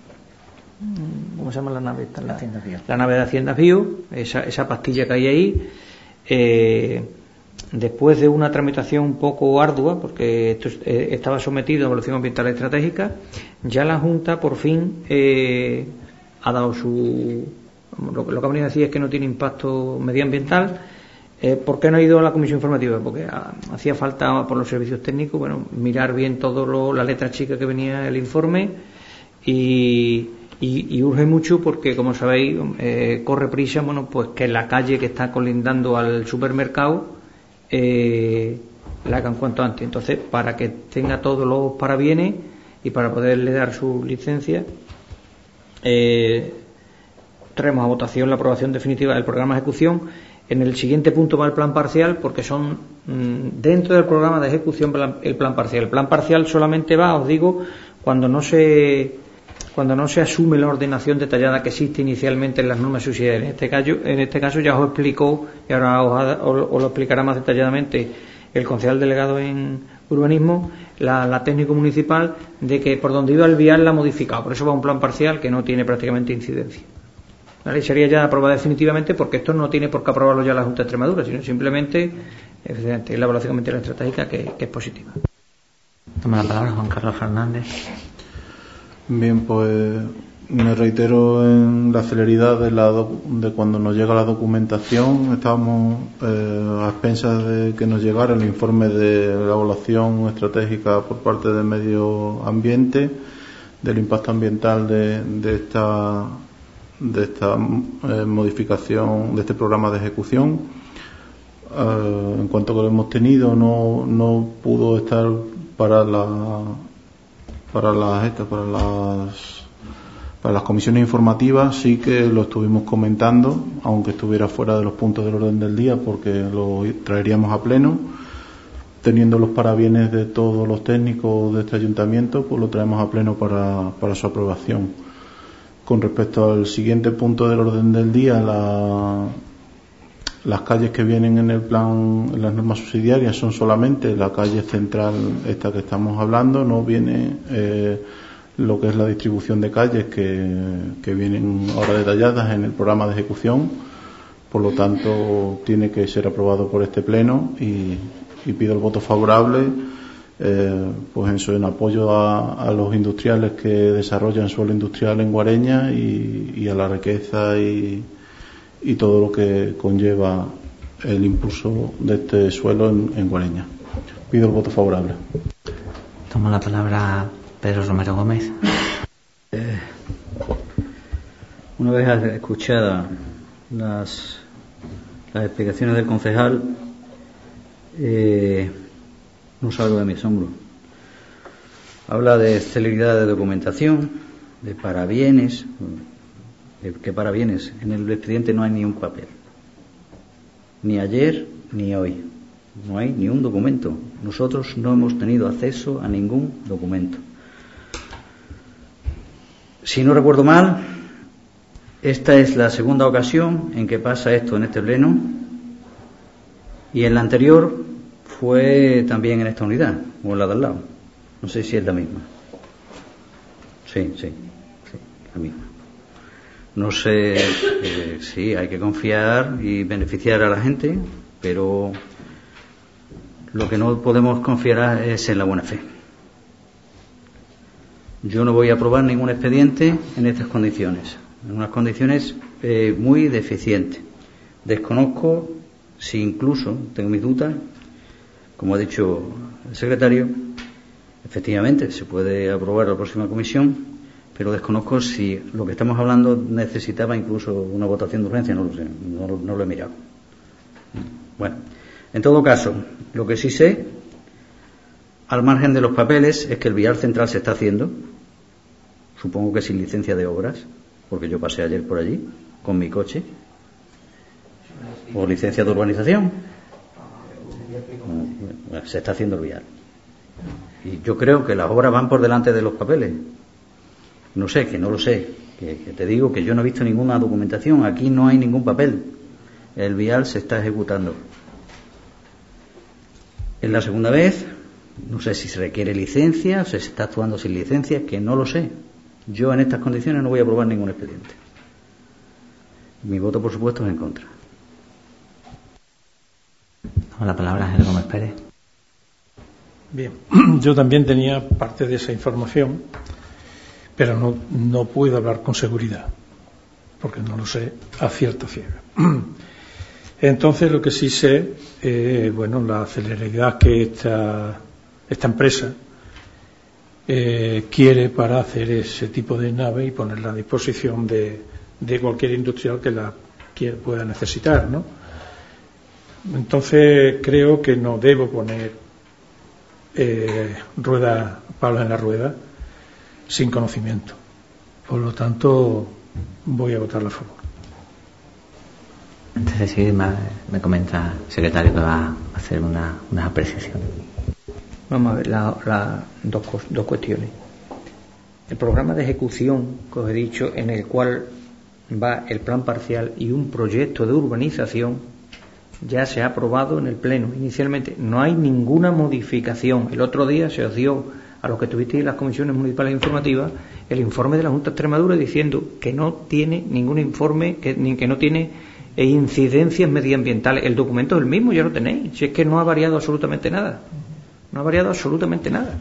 ¿Cómo se llama la nave? Esta, la, la nave de Haciendas Bio, esa, esa pastilla que hay ahí. Eh, después de una tramitación un poco ardua, porque esto eh, estaba sometido a evaluación ambiental estratégica, ya la Junta por fin eh, ha dado su... Lo, lo que ha venido a decir es que no tiene impacto medioambiental. Eh, ¿Por qué no ha ido a la comisión informativa? Porque ah, hacía falta por los servicios técnicos, bueno, mirar bien todo lo, la letra chica que venía el informe y... Y, y urge mucho porque, como sabéis, eh, corre prisa, bueno, pues que la calle que está colindando al supermercado eh, la hagan cuanto antes. Entonces, para que tenga todos los parabienes y para poderle dar su licencia, eh, traemos a votación la aprobación definitiva del programa de ejecución. En el siguiente punto va el plan parcial, porque son mmm, dentro del programa de ejecución el plan parcial. El plan parcial solamente va, os digo, cuando no se... cuando no se asume la ordenación detallada que existe inicialmente en las normas subsidiarias. En este caso, en este caso ya os explicó, y ahora os, os, os lo explicará más detalladamente el concejal delegado en urbanismo, la, la técnico municipal, de que por donde iba el vial la ha modificado. Por eso va un plan parcial que no tiene prácticamente incidencia. ¿Vale? Sería ya aprobada definitivamente, porque esto no tiene por qué aprobarlo ya la Junta de Extremadura, sino simplemente es la evaluación ambiental estratégica que, que es positiva.
Toma la palabra Juan Carlos Fernández.
Bien, pues me reitero en la celeridad de, la doc- de cuando nos llega la documentación. Estábamos eh, a expensas de que nos llegara el informe de la evaluación estratégica por parte del medio ambiente, del impacto ambiental de, de esta, de esta eh, modificación, de este programa de ejecución. Eh, en cuanto que lo hemos tenido, no, no pudo estar para la para las estas, para las para las comisiones informativas. Sí que lo estuvimos comentando, aunque estuviera fuera de los puntos del orden del día, porque lo traeríamos a pleno, teniendo los parabienes de todos los técnicos de este ayuntamiento, pues lo traemos a pleno para, para su aprobación. Con respecto al siguiente punto del orden del día, la, las calles que vienen en el plan, en las normas subsidiarias, son solamente la calle central, esta que estamos hablando. No viene eh, lo que es la distribución de calles que, que vienen ahora detalladas en el programa de ejecución. Por lo tanto, tiene que ser aprobado por este pleno y, y pido el voto favorable, eh, pues en, su, en apoyo a, a los industriales que desarrollan suelo industrial en Guareña y, y a la riqueza y y todo lo que conlleva el impulso de este suelo en, en Guareña. Pido el voto favorable.
Tomo la palabra Pedro Romero Gómez.
Eh, una vez escuchadas las, las explicaciones del concejal, eh, no salgo de mi asombro. Habla de celeridad de documentación, de parabienes. ¿Qué parabienes? En el expediente no hay ni un papel, ni ayer ni hoy, no hay ni un documento. Nosotros no hemos tenido acceso a ningún documento. Si no recuerdo mal, esta es la segunda ocasión en que pasa esto en este pleno, y en la anterior fue también en esta unidad, o en la de al lado. No sé si es la misma. Sí, sí, sí, la misma. No sé, eh, sí, hay que confiar y beneficiar a la gente, pero lo que no podemos confiar es en la buena fe. Yo no voy a aprobar ningún expediente en estas condiciones, en unas condiciones eh, muy deficientes. Desconozco si incluso, tengo mis dudas, como ha dicho el secretario, efectivamente se puede aprobar la próxima comisión, pero desconozco si lo que estamos hablando necesitaba incluso una votación de urgencia, no lo sé, no, no lo he mirado. Bueno, en todo caso, lo que sí sé, al margen de los papeles, es que el vial central se está haciendo, supongo que sin licencia de obras, porque yo pasé ayer por allí con mi coche, o licencia de urbanización. Bueno, se está haciendo el vial. Y yo creo que las obras van por delante de los papeles. No sé, que no lo sé, que, que te digo que yo no he visto ninguna documentación, aquí no hay ningún papel, el vial se está ejecutando. Es la segunda vez, no sé si se requiere licencia o si se está actuando sin licencia, que no lo sé. Yo en estas condiciones no voy a aprobar ningún expediente. Mi voto, por supuesto, es en contra.
Con la palabra Ángel Gómez Pérez.
Bien, yo también tenía parte de esa información, pero no, no puedo hablar con seguridad, porque no lo sé a cierta ciega. Entonces, lo que sí sé, eh, bueno, la celeridad que esta, esta empresa eh, quiere para hacer ese tipo de nave y ponerla a disposición de, de cualquier industrial que la quiera, pueda necesitar, ¿no? Entonces, creo que no debo poner eh, rueda, palos en la rueda sin conocimiento. Por lo tanto, voy a votar a favor.
Antes de seguir, me, me comenta el secretario que va a hacer una, unas apreciaciones.
Vamos a ver la, la, dos, dos cuestiones. El programa de ejecución que os he dicho, en el cual va el plan parcial y un proyecto de urbanización, ya se ha aprobado en el Pleno. Inicialmente no hay ninguna modificación. El otro día se os dio a los que tuvisteis en las comisiones municipales informativas el informe de la Junta de Extremadura diciendo que no tiene ningún informe, que, ni que no tiene e incidencias medioambientales. El documento es el mismo, ya lo tenéis. Si es que no ha variado absolutamente nada. No ha variado absolutamente nada.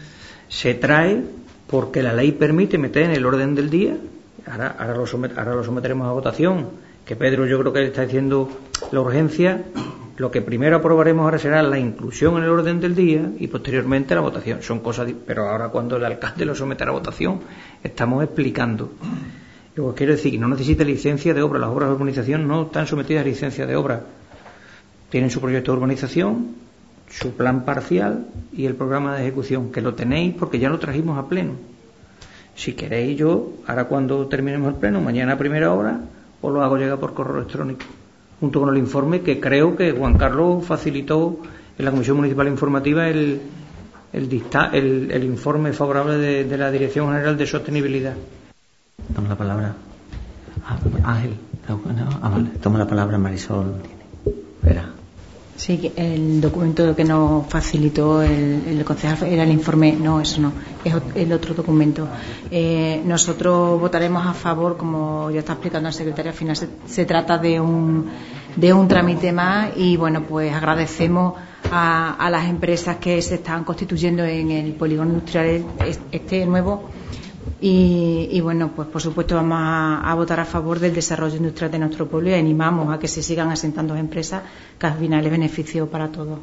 Se trae porque la ley permite meter en el orden del día. Ahora, ahora, lo, somet, ahora lo someteremos a votación. Que Pedro, yo creo que está diciendo la urgencia. Lo que primero aprobaremos ahora será la inclusión en el orden del día y posteriormente la votación. Son cosas. Pero ahora, cuando el alcalde lo somete a la votación, estamos explicando. Lo que quiero decir, que no necesita licencia de obra. Las obras de urbanización no están sometidas a licencia de obra. Tienen su proyecto de urbanización, su plan parcial y el programa de ejecución, que lo tenéis porque ya lo trajimos a pleno. Si queréis, yo, ahora cuando terminemos el pleno, mañana a primera hora, os lo hago llegar por correo electrónico, junto con el informe que creo que Juan Carlos facilitó en la Comisión Municipal Informativa el, el, dicta, el, el informe favorable de, de la Dirección General de Sostenibilidad.
Toma la palabra. Ah, Ángel. No, ah, vale. Toma la palabra Marisol. Espera.
Sí, el documento que nos facilitó el, el concejal era el informe. No, eso no. Es el otro documento. Eh, nosotros votaremos a favor, como ya está explicando el secretario. Al final se, se trata de un de un trámite más y bueno, pues agradecemos a, a las empresas que se están constituyendo en el polígono industrial este nuevo. Y, y bueno, pues por supuesto vamos a, a votar a favor del desarrollo industrial de nuestro pueblo y animamos a que se sigan asentando empresas que al final es beneficio para todos.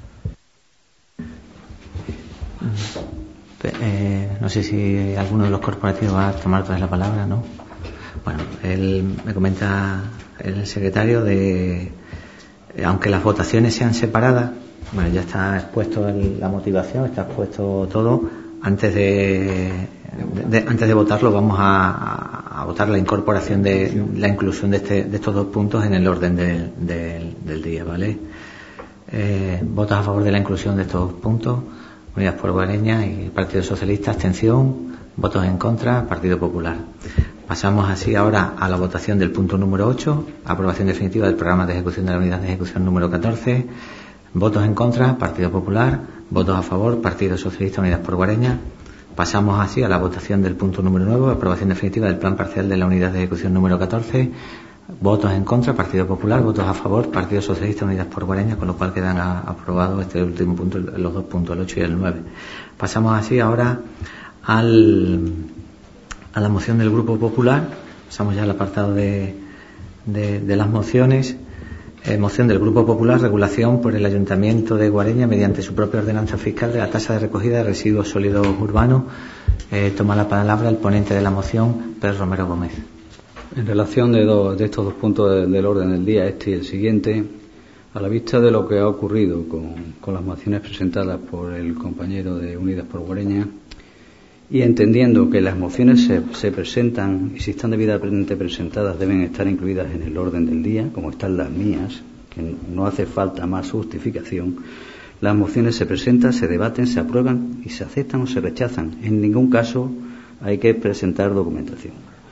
Eh, no sé si alguno de los corporativos va a tomar otra vez la palabra, ¿no? Bueno, él me comenta el secretario de, aunque las votaciones sean separadas, bueno, ya está expuesto el, la motivación, está expuesto todo. Antes de, de antes de votarlo vamos a, a, a votar la incorporación de la inclusión de, este, de estos dos puntos en el orden de, de, del día, ¿vale? Eh, votos a favor de la inclusión de estos puntos. Unidas por Guareña y Partido Socialista, abstención. Votos en contra, Partido Popular. Pasamos así ahora a la votación del punto número ocho, aprobación definitiva del programa de ejecución de la unidad de ejecución número catorce. Votos en contra, Partido Popular. Votos a favor, Partido Socialista, Unidas por Guareña. Pasamos así a la votación del punto número nueve, aprobación definitiva del plan parcial de la unidad de ejecución número catorce. Votos en contra, Partido Popular. Votos a favor, Partido Socialista, Unidas por Guareña, con lo cual quedan aprobados este último punto, los dos puntos, el ocho y el nueve. Pasamos así ahora al, a la moción del Grupo Popular. Pasamos ya al apartado de, de, de las mociones. Eh, moción del Grupo Popular, regulación por el Ayuntamiento de Guareña mediante su propia ordenanza fiscal de la tasa de recogida de residuos sólidos urbanos. Eh, toma la palabra el ponente de la moción, Pedro Romero Gómez.
En relación de, dos, de estos dos puntos de, del orden del día, este y el siguiente, a la vista de lo que ha ocurrido con, con las mociones presentadas por el compañero de Unidas por Guareña, y entendiendo que las mociones se, se presentan y si están debidamente presentadas deben estar incluidas en el orden del día, como están las mías, que no hace falta más justificación, las mociones se presentan, se debaten, se aprueban y se aceptan o se rechazan. En ningún caso hay que presentar documentación.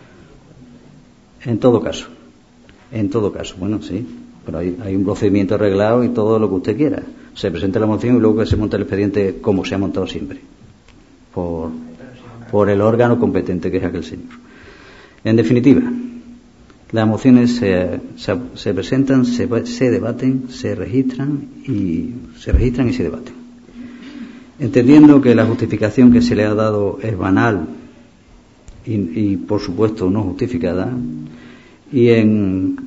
En todo caso, en todo caso, bueno, sí, pero hay, hay un procedimiento arreglado y todo lo que usted quiera. Se presenta la moción y luego que se monta el expediente como se ha montado siempre, por, por el órgano competente que es aquel señor. En definitiva, las mociones se, se, se presentan, se, se debaten, se registran y se registran y se debaten. Entendiendo que la justificación que se le ha dado es banal y, y por supuesto no justificada, y en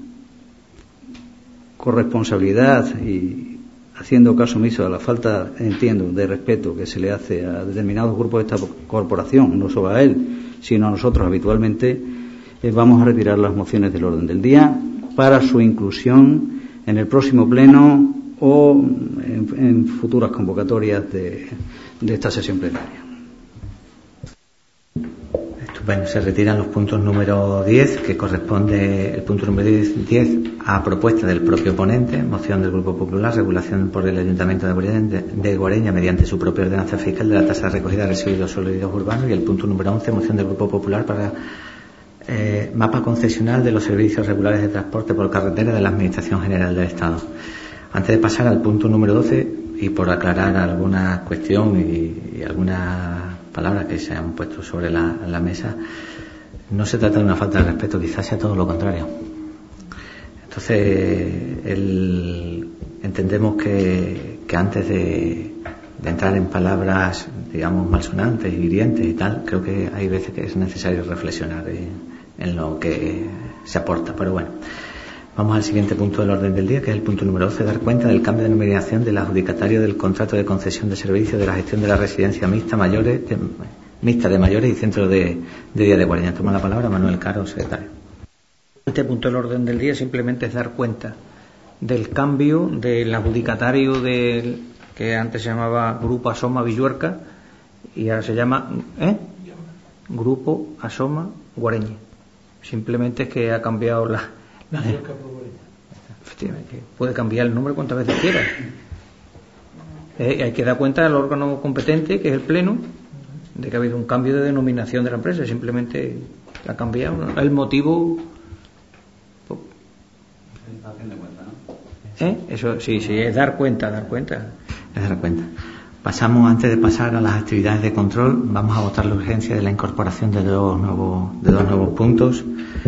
corresponsabilidad y haciendo caso omiso a la falta, entiendo, de respeto que se le hace a determinados grupos de esta corporación, no solo a él, sino a nosotros habitualmente, eh, vamos a retirar las mociones del orden del día para su inclusión en el próximo pleno o en, en futuras convocatorias de, de esta sesión plenaria.
Estupendo. Se retiran los puntos número diez, que corresponde el punto número diez a propuesta del propio ponente, moción del Grupo Popular, regulación por el Ayuntamiento de Guareña, de, de Guareña mediante su propia ordenanza fiscal de la tasa de recogida de residuos sólidos urbanos, y el punto número once, moción del Grupo Popular para eh, mapa concesional de los servicios regulares de transporte por carretera de la Administración General del Estado. Antes de pasar al punto número doce, y por aclarar alguna cuestión y, y alguna palabras que se han puesto sobre la, la mesa, no se trata de una falta de respeto, quizás sea todo lo contrario. Entonces, el, entendemos que, que antes de, de entrar en palabras, digamos, malsonantes, hirientes y tal, creo que hay veces que es necesario reflexionar en, en lo que se aporta. Pero bueno, vamos al siguiente punto del orden del día, que es el punto número doce, dar cuenta del cambio de denominación del adjudicatario del contrato de concesión de servicios de la gestión de la residencia mixta mayores, de, mixta de mayores y centros de, de día de Guareña. Toma la palabra Manuel Caro, secretario.
Este punto del orden del día simplemente es dar cuenta del cambio del adjudicatario del que antes se llamaba Grupo Asoma Villuerca y ahora se llama ¿eh? Grupo Asoma Guareña. Simplemente es que ha cambiado la La eh. Efectivamente, puede cambiar el nombre cuantas veces quiera. Eh, hay que dar cuenta al órgano competente, que es el Pleno, de que ha habido un cambio de denominación de la empresa. Simplemente la ha cambiado. El motivo. ¿Eh? Eso sí, sí, es dar cuenta, dar cuenta.
Es dar cuenta. Pasamos, antes de pasar a las actividades de control, vamos a votar la urgencia de la incorporación de dos nuevos, de dos nuevos puntos.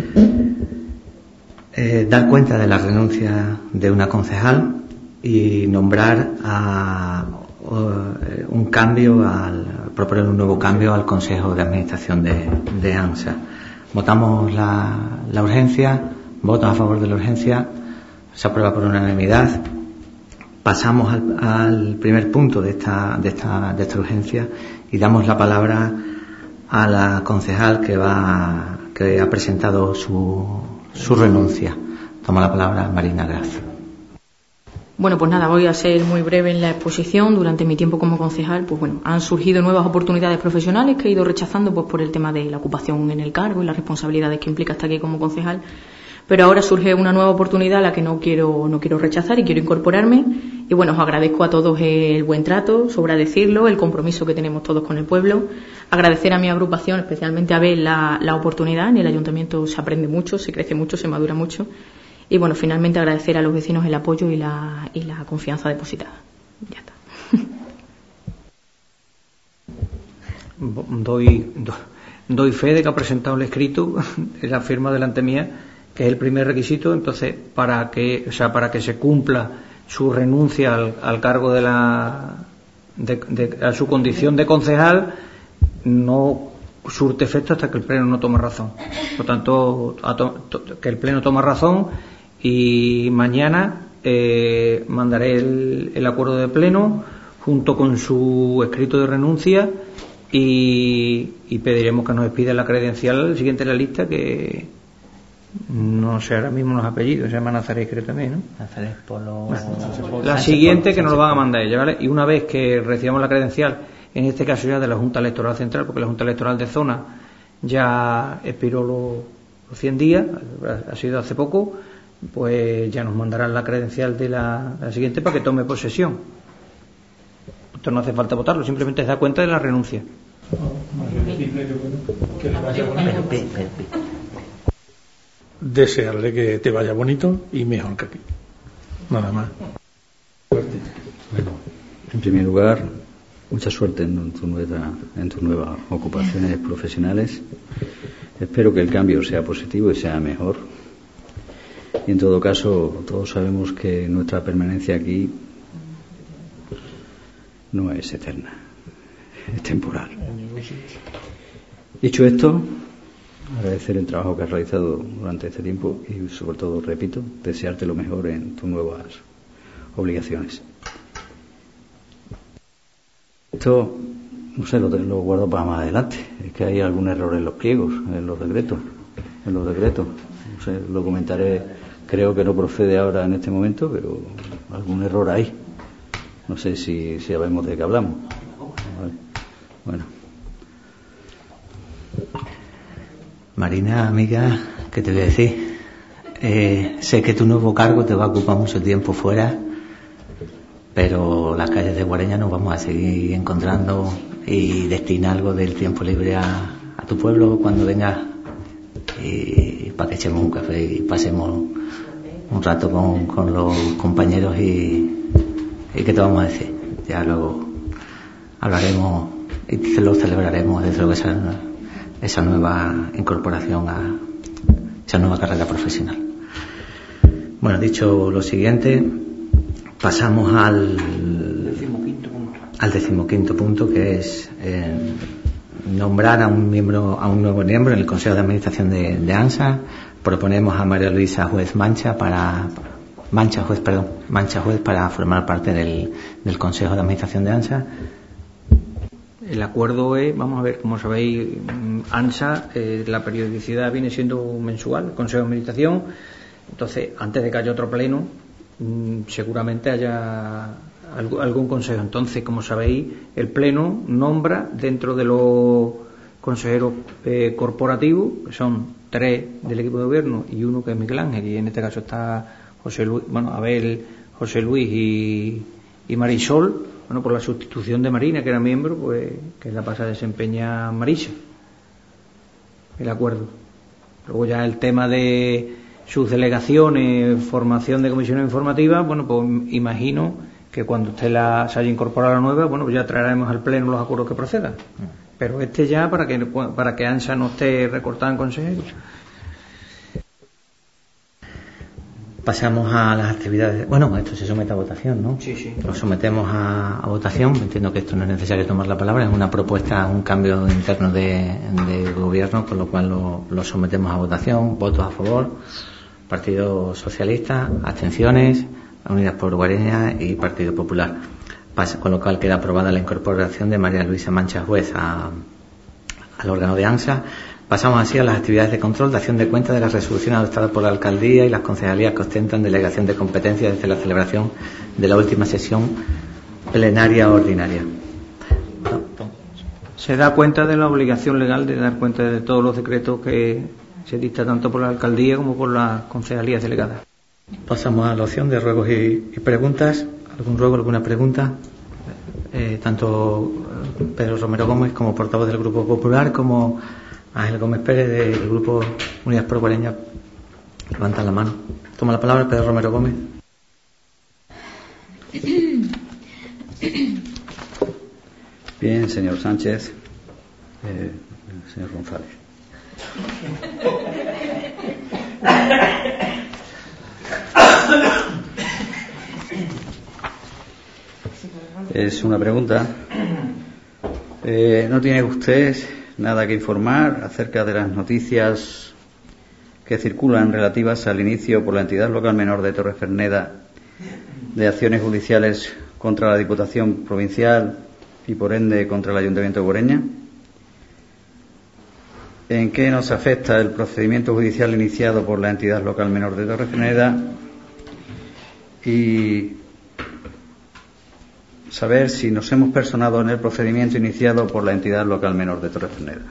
Eh, dar cuenta de la renuncia de una concejal y nombrar a, uh, un cambio, al proponer un nuevo cambio al Consejo de Administración de, de ANSA. Votamos la, la urgencia, votos a favor de la urgencia, se aprueba por unanimidad. Pasamos al, al primer punto de esta, de esta, de esta urgencia y damos la palabra a la concejal que va, que ha presentado su su renuncia. Toma la palabra Marina Graz.
Bueno, pues nada, voy a ser muy breve en la exposición. Durante mi tiempo como concejal, pues bueno, han surgido nuevas oportunidades profesionales que he ido rechazando pues por el tema de la ocupación en el cargo y las responsabilidades que implica estar aquí como concejal. Pero ahora surge una nueva oportunidad a la que no quiero, no quiero rechazar y quiero incorporarme. Y bueno, os agradezco a todos el buen trato, sobra decirlo, el compromiso que tenemos todos con el pueblo. Agradecer a mi agrupación, especialmente a Abel, la, la oportunidad. En el ayuntamiento se aprende mucho, se crece mucho, se madura mucho. Y bueno, finalmente agradecer a los vecinos el apoyo y la, y la confianza depositada. Ya está.
Doy, do, doy fe de que ha presentado el escrito, la firma delante mía, que es el primer requisito. Entonces, para que, o sea, para que se cumpla su renuncia al, al cargo de la, de, de, a su condición de concejal, no surte efecto hasta que el Pleno no tome razón. Por tanto, a to, to, que el Pleno tome razón y mañana eh, mandaré el, el acuerdo de Pleno junto con su escrito de renuncia y, y pediremos que nos expida la credencial siguiente en la lista, que no sé ahora mismo los apellidos, se llama Nazaret, creo también, ¿no?
Nazaret Polo.
La siguiente que nos lo van a mandar ella, ¿vale? Y una vez que recibamos la credencial, en este caso ya de la Junta Electoral Central, porque la Junta Electoral de Zona ya expiró los, los cien días, ha sido hace poco, pues ya nos mandarán la credencial de la, la siguiente para que tome posesión. Esto no hace falta votarlo, simplemente se da cuenta de la renuncia.
Que le vaya bonito. Desearle que te vaya bonito y mejor que aquí. Nada más.
Bueno, en primer lugar, mucha suerte en, tu nueva, en tus nuevas ocupaciones profesionales. Espero que el cambio sea positivo y sea mejor. Y en todo caso, todos sabemos que nuestra permanencia aquí no es eterna, es temporal. Dicho esto, agradecer el trabajo que has realizado durante este tiempo y, sobre todo, repito, desearte lo mejor en tus nuevas obligaciones. Esto, no sé, lo, lo guardo para más adelante. Es que hay algún error en los pliegos, en los decretos. En los decretos. No sé, lo comentaré. Creo que no procede ahora en este momento, pero algún error hay. No sé si, si sabemos de qué hablamos. Vale. Bueno.
Marina, amiga, ¿qué te voy a decir? Eh, sé que tu nuevo cargo te va a ocupar mucho tiempo fuera, pero las calles de Guareña nos vamos a seguir encontrando y destina algo del tiempo libre a, a tu pueblo cuando vengas, y para que echemos un café y pasemos un rato con, con los compañeros y, y ¿qué te vamos a decir? Ya luego hablaremos y lo celebraremos desde luego esa, esa nueva incorporación a esa nueva carrera profesional. Bueno, dicho lo siguiente, pasamos al
decimoquinto punto,
al decimoquinto punto, que es eh, nombrar a un miembro, a un nuevo miembro en el Consejo de Administración de, de ANSA. Proponemos a María Luisa Juez Mancha para Mancha Juez, perdón, Mancha Juez para formar parte del, del Consejo de Administración de ANSA.
El acuerdo es, vamos a ver, como sabéis, ANSA, eh, la periodicidad viene siendo mensual, el Consejo de Administración. Entonces, antes de que haya otro pleno, mmm, seguramente haya algún consejo. Entonces, como sabéis, el pleno nombra dentro de los consejeros eh, corporativos, que son tres del equipo de gobierno y uno que es Miguel Ángel, y en este caso está José Luis, bueno, Abel, José Luis y, y Marisol, bueno, por la sustitución de Marina, que era miembro, pues que la pasa a desempeñar Marisa. El acuerdo. Luego ya el tema de sus delegaciones, formación de comisiones informativas, bueno, pues imagino que cuando usted la, se haya incorporado a la nueva, bueno, pues ya traeremos al pleno los acuerdos que procedan. Pero este ya, para que para que ANSA no esté recortada en consejeros.
Pasamos a las actividades. Bueno, esto se somete a votación, ¿no?
Sí, sí.
Lo sometemos a, a votación. Entiendo que esto no es necesario tomar la palabra. Es una propuesta, un cambio interno de, de gobierno, con lo cual lo, lo sometemos a votación. Votos a favor. Partido Socialista. Abstenciones. Unidas por Guareña y Partido Popular. Pasa, con lo cual queda aprobada la incorporación de María Luisa Mancha Juez a, al órgano de ANSA. Pasamos así a las actividades de control de acción de cuentas de las resoluciones adoptadas por la alcaldía y las concejalías que ostentan delegación de competencias desde la celebración de la última sesión plenaria ordinaria.
Se da cuenta de la obligación legal de dar cuenta de todos los decretos que se dicta tanto por la alcaldía como por las concejalías delegadas.
Pasamos a la opción de ruegos y, y preguntas. ¿Algún ruego, alguna pregunta? Eh, tanto Pedro Romero Gómez como portavoz del Grupo Popular como Ángel Gómez Pérez del Grupo Unidas por Guareña levantan la mano. Toma la palabra Pedro Romero Gómez.
Bien, señor Sánchez. Eh, señor González. Es una pregunta. Eh, ¿No tiene usted nada que informar acerca de las noticias que circulan relativas al inicio por la entidad local menor de Torreferneda de acciones judiciales contra la Diputación Provincial y por ende contra el Ayuntamiento de Guareña? ¿En qué nos afecta el procedimiento judicial iniciado por la entidad local menor de Torreferneda? Y saber si nos hemos personado en el procedimiento iniciado por la entidad local menor de Torreferneda.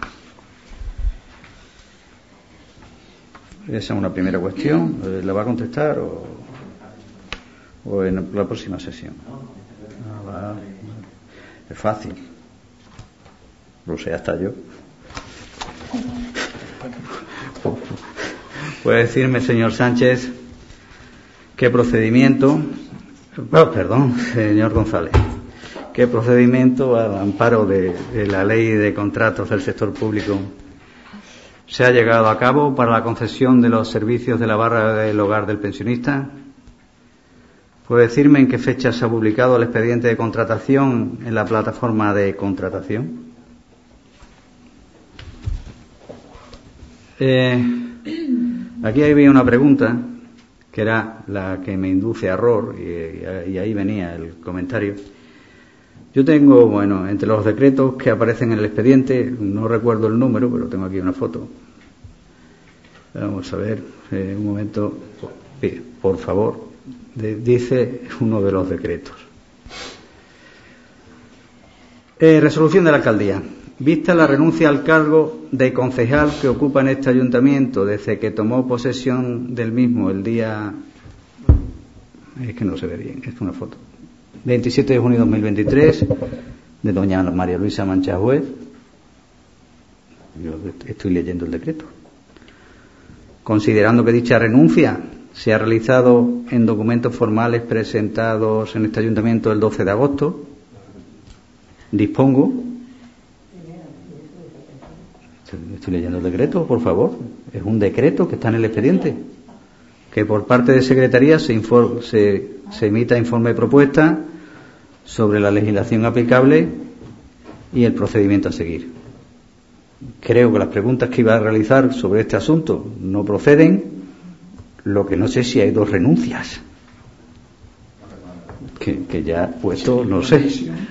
Esa es una primera cuestión. ¿La va a contestar o, o en la próxima sesión? Ah, va. Es fácil. lo sé hasta yo. ¿Puede decirme, señor Sánchez, qué procedimiento, oh, perdón, señor González, qué procedimiento al amparo de, de la ley de contratos del sector público se ha llegado a cabo para la concesión de los servicios de la barra del hogar del pensionista? ¿Puede decirme en qué fecha se ha publicado el expediente de contratación en la plataforma de contratación? Eh, aquí había una pregunta que era la que me induce a error y, y ahí venía el comentario. Yo tengo, bueno, entre los decretos que aparecen en el expediente, no recuerdo el número, pero tengo aquí una foto. Vamos a ver, eh, un momento, por favor, de, dice uno de los decretos. Eh, resolución de la alcaldía. Vista la renuncia al cargo de concejal que ocupa en este ayuntamiento desde que tomó posesión del mismo el día... Es que no se ve bien, es una foto. veintisiete de junio de dos mil veintitrés, de doña María Luisa Mancha Juez. Yo estoy leyendo el decreto. Considerando que dicha renuncia se ha realizado en documentos formales presentados en este ayuntamiento el doce de agosto, dispongo... Estoy leyendo el decreto, por favor. Es un decreto que está en el expediente. Que por parte de Secretaría se, informe, se, se emita informe de propuesta sobre la legislación aplicable y el procedimiento a seguir. Creo que las preguntas que iba a realizar sobre este asunto no proceden, lo que no sé si hay dos renuncias. Que, que ya puesto, no sé.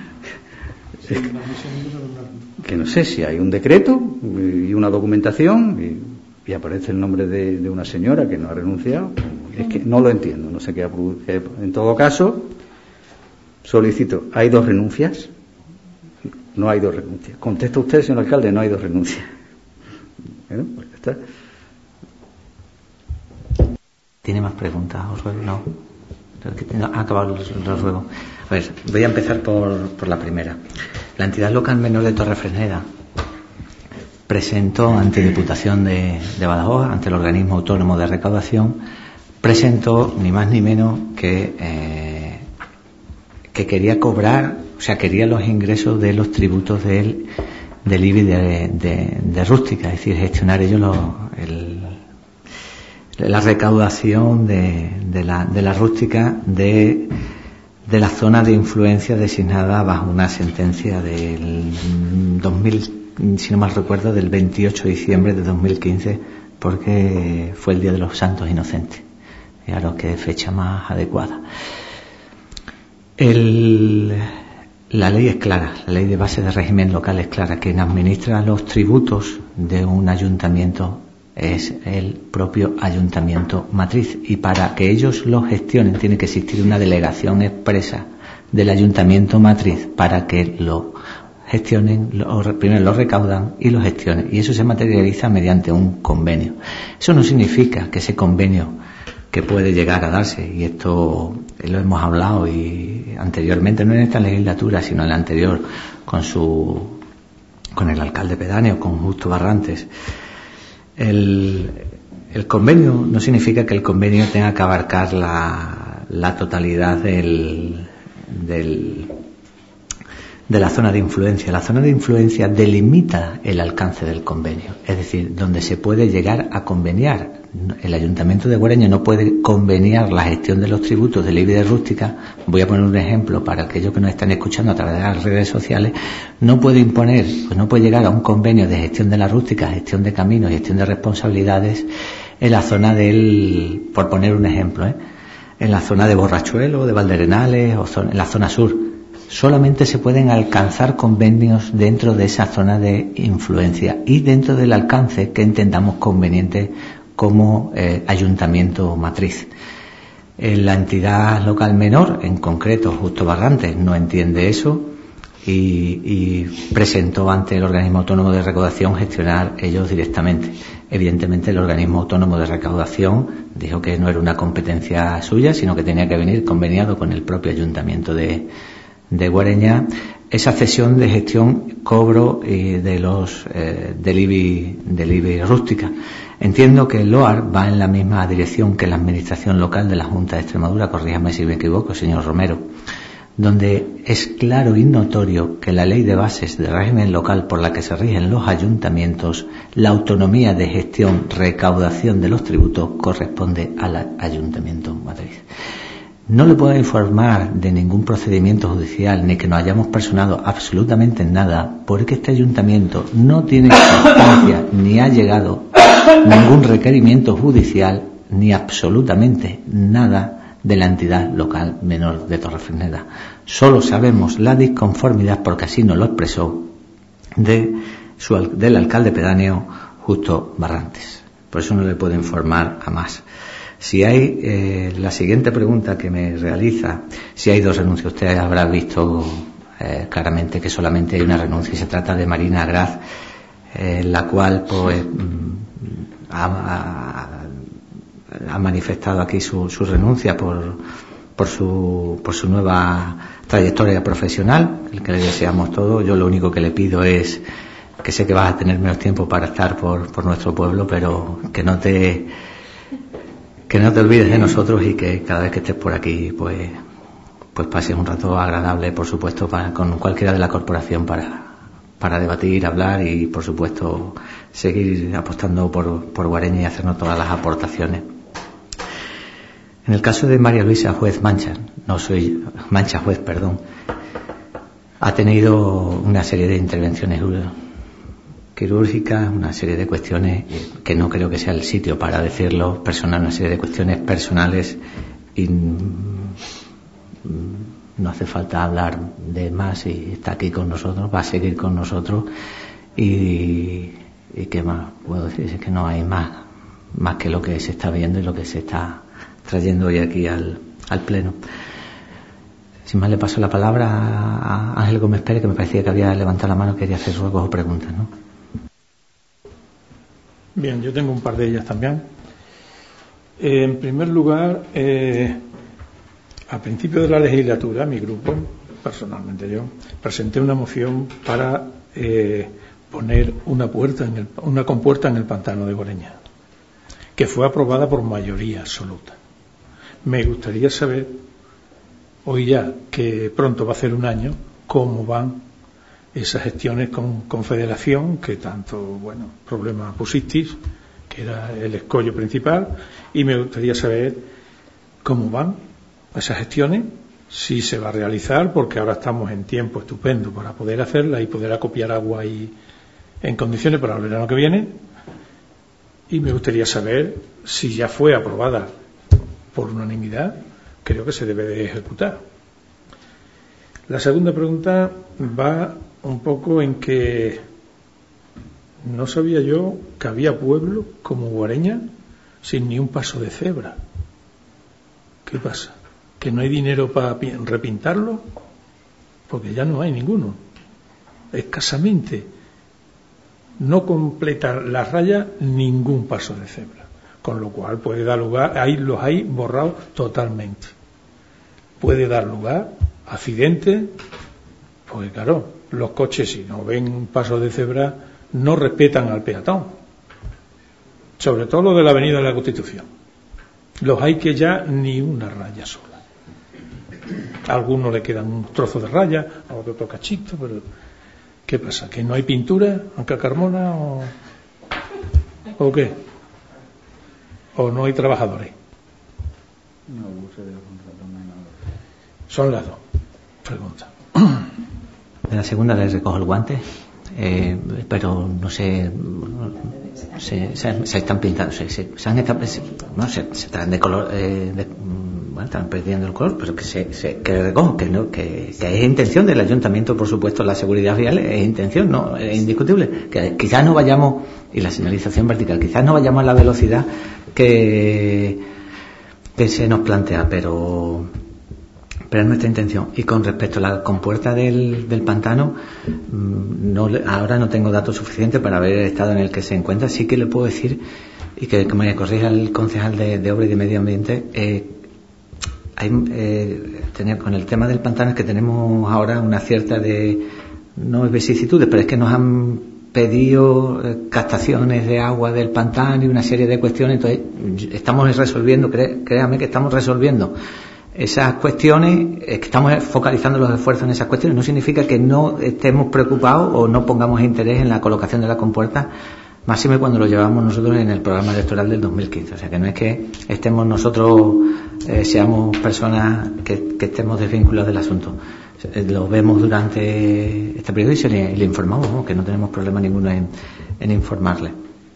Que no sé si hay un decreto y una documentación y, y aparece el nombre de, de una señora que no ha renunciado. Es que no lo entiendo, no sé qué ha producido. En todo caso, solicito, ¿hay dos renuncias? No hay dos renuncias. Contesta usted, señor alcalde, no hay dos renuncias. Bueno, pues ya está.
¿Tiene más preguntas, os ruego? No. No, ha acabado los ruegos. A ver, voy a empezar por, por la primera. La entidad local menor de Torrefresneda presentó ante Diputación de, de Badajoz, ante el organismo autónomo de recaudación, presentó ni más ni menos que eh, que quería cobrar, o sea, quería los ingresos de los tributos del, del I B I de, de, de rústica, es decir, gestionar ellos los, el, la recaudación de, de, la, de la rústica de, de la zona de influencia designada bajo una sentencia del dos mil, si no mal recuerdo, del veintiocho de diciembre de dos mil quince, porque fue el Día de los Santos Inocentes. Claro, que fecha más adecuada. El, la ley es clara, la ley de base de régimen local es clara. Quien administra los tributos de un ayuntamiento es el propio ayuntamiento matriz, y para que ellos lo gestionen tiene que existir una delegación expresa del ayuntamiento matriz para que lo gestionen, lo, primero lo recaudan y lo gestionen, y eso se materializa mediante un convenio. Eso no significa que ese convenio, que puede llegar a darse, y esto lo hemos hablado y anteriormente, no en esta legislatura sino en la anterior, con su con el alcalde pedáneo, con Justo Barrantes, el, el convenio no significa que el convenio tenga que abarcar la, la totalidad del, del de la zona de influencia. La zona de influencia delimita el alcance del convenio, es decir, donde se puede llegar a conveniar. El Ayuntamiento de Guareña no puede conveniar la gestión de los tributos del I B I de rústica. Voy a poner un ejemplo para aquellos que nos están escuchando a través de las redes sociales. No puede imponer, pues no puede llegar a un convenio de gestión de la rústica, gestión de caminos, gestión de responsabilidades en la zona del, por poner un ejemplo, ¿eh? en la zona de Borrachuelo, de Valderenales o zona, en la zona sur. Solamente se pueden alcanzar convenios dentro de esa zona de influencia y dentro del alcance que entendamos conveniente como eh, ayuntamiento matriz. Eh, la entidad local menor, en concreto Justo Barrantes, no entiende eso y, y presentó ante el organismo autónomo de recaudación gestionar ellos directamente. Evidentemente el organismo autónomo de recaudación dijo que no era una competencia suya, sino que tenía que venir conveniado con el propio ayuntamiento de de Guareña esa cesión de gestión, cobro y de los eh, del I B I, del I B I rústica. Entiendo que el LOAR va en la misma dirección que la administración local de la Junta de Extremadura, corríjame si me equivoco, señor Romero, donde es claro y notorio que la ley de bases de régimen local por la que se rigen los ayuntamientos, la autonomía de gestión, recaudación de los tributos corresponde al Ayuntamiento Madrid. No le puedo informar de ningún procedimiento judicial ni que nos hayamos personado absolutamente en nada, porque este ayuntamiento no tiene constancia ni ha llegado ningún requerimiento judicial ni absolutamente nada de la entidad local menor de Torrefresneda. Solo sabemos la disconformidad, porque así nos lo expresó, de su, del alcalde pedáneo Justo Barrantes. Por eso no le puedo informar a más. Si hay, eh, la siguiente pregunta que me realiza, si hay dos renuncias, usted habrá visto eh, claramente que solamente hay una renuncia y se trata de Marina Graz, eh, la cual pues ha, ha, ha manifestado aquí su, su renuncia por, por su, por su nueva trayectoria profesional, el que le deseamos todo. Yo lo único que le pido es que sé que vas a tener menos tiempo para estar por, por nuestro pueblo, pero que no te que no te olvides de nosotros y que cada vez que estés por aquí pues pues pases un rato agradable, por supuesto, para, con cualquiera de la corporación para para debatir, hablar y por supuesto seguir apostando por, por Guareña y hacernos todas las aportaciones. En el caso de María Luisa Juez Mancha, no soy Mancha Juez, perdón, ha tenido una serie de intervenciones quirúrgicas, una serie de cuestiones que no creo que sea el sitio para decirlo, personal, una serie de cuestiones personales y no hace falta hablar de más y está aquí con nosotros, va a seguir con nosotros y, y qué más puedo decir, es que no hay más, más que lo que se está viendo y lo que se está trayendo hoy aquí al, al pleno. Sin más le paso la palabra a Ángel Gómez Pérez, que me parecía que había levantado la mano, quería hacer ruegos o preguntas, ¿no?
Bien, yo tengo un par de ellas también. Eh, en primer lugar, eh, a principio de la legislatura, mi grupo, personalmente yo, presenté una moción para eh, poner una puerta en el, una compuerta en el pantano de Guareña, que fue aprobada por mayoría absoluta. Me gustaría saber, hoy ya que pronto va a ser un año, cómo van esas gestiones con Confederación, que tanto, bueno, problema pusisteis, que era el escollo principal, y me gustaría saber cómo van esas gestiones, si se va a realizar, porque ahora estamos en tiempo estupendo para poder hacerla y poder acopiar agua y en condiciones para el verano que viene, y me gustaría saber si ya fue aprobada por unanimidad, creo que se debe de ejecutar. La segunda pregunta va un poco en que no sabía yo que había pueblos como Guareña sin ni un paso de cebra. ¿Qué pasa? ¿Que no hay dinero para repintarlo? Porque ya no hay ninguno. Escasamente. No completa la raya ningún paso de cebra. Con lo cual puede dar lugar, ahí los hay borrados totalmente. Puede dar lugar a accidentes, porque claro, los coches, si no ven paso de cebra, no respetan al peatón. Sobre todo lo de la Avenida de la Constitución. Los hay que ya ni una raya sola. A algunos le quedan un trozo de raya, a otro cachito, pero ¿qué pasa? ¿Que no hay pintura, Anca Carmona, o, o qué? ¿O no hay trabajadores?
No, se debe contratar nada.
Son las dos. Pregunta.
De la segunda le recojo el guante, eh, pero no sé, se, se, se están pintando, se, se, se han establecido, no se, se traen de color, eh, de, bueno, están perdiendo el color, pero que se, se que le recojo, que no, que, que es intención del ayuntamiento, por supuesto, la seguridad vial es intención, no, es indiscutible, que quizás no vayamos, y la señalización vertical, quizás no vayamos a la velocidad que, que se nos plantea, pero pero es nuestra intención. Y con respecto a la compuerta del, del pantano, no, ahora no tengo datos suficientes para ver el estado en el que se encuentra. Sí que le puedo decir, y que, que me corrija el concejal de, de Obra y de Medio Ambiente, eh, hay, eh, tener, con el tema del pantano es que tenemos ahora una cierta de, no es vicisitudes, pero es que nos han pedido eh, captaciones de agua del pantano y una serie de cuestiones. Entonces estamos resolviendo, cre, créame que estamos resolviendo esas cuestiones, es que estamos focalizando los esfuerzos en esas cuestiones. No significa que no estemos preocupados o no pongamos interés en la colocación de la compuerta, máxime cuando lo llevamos nosotros en el programa electoral del dos mil quince. O sea que no es que estemos nosotros, eh, seamos personas que, que estemos desvinculados del asunto. Lo vemos durante este periodo y se le, le informamos, ¿no? Que no tenemos problema ninguno en, en informarle.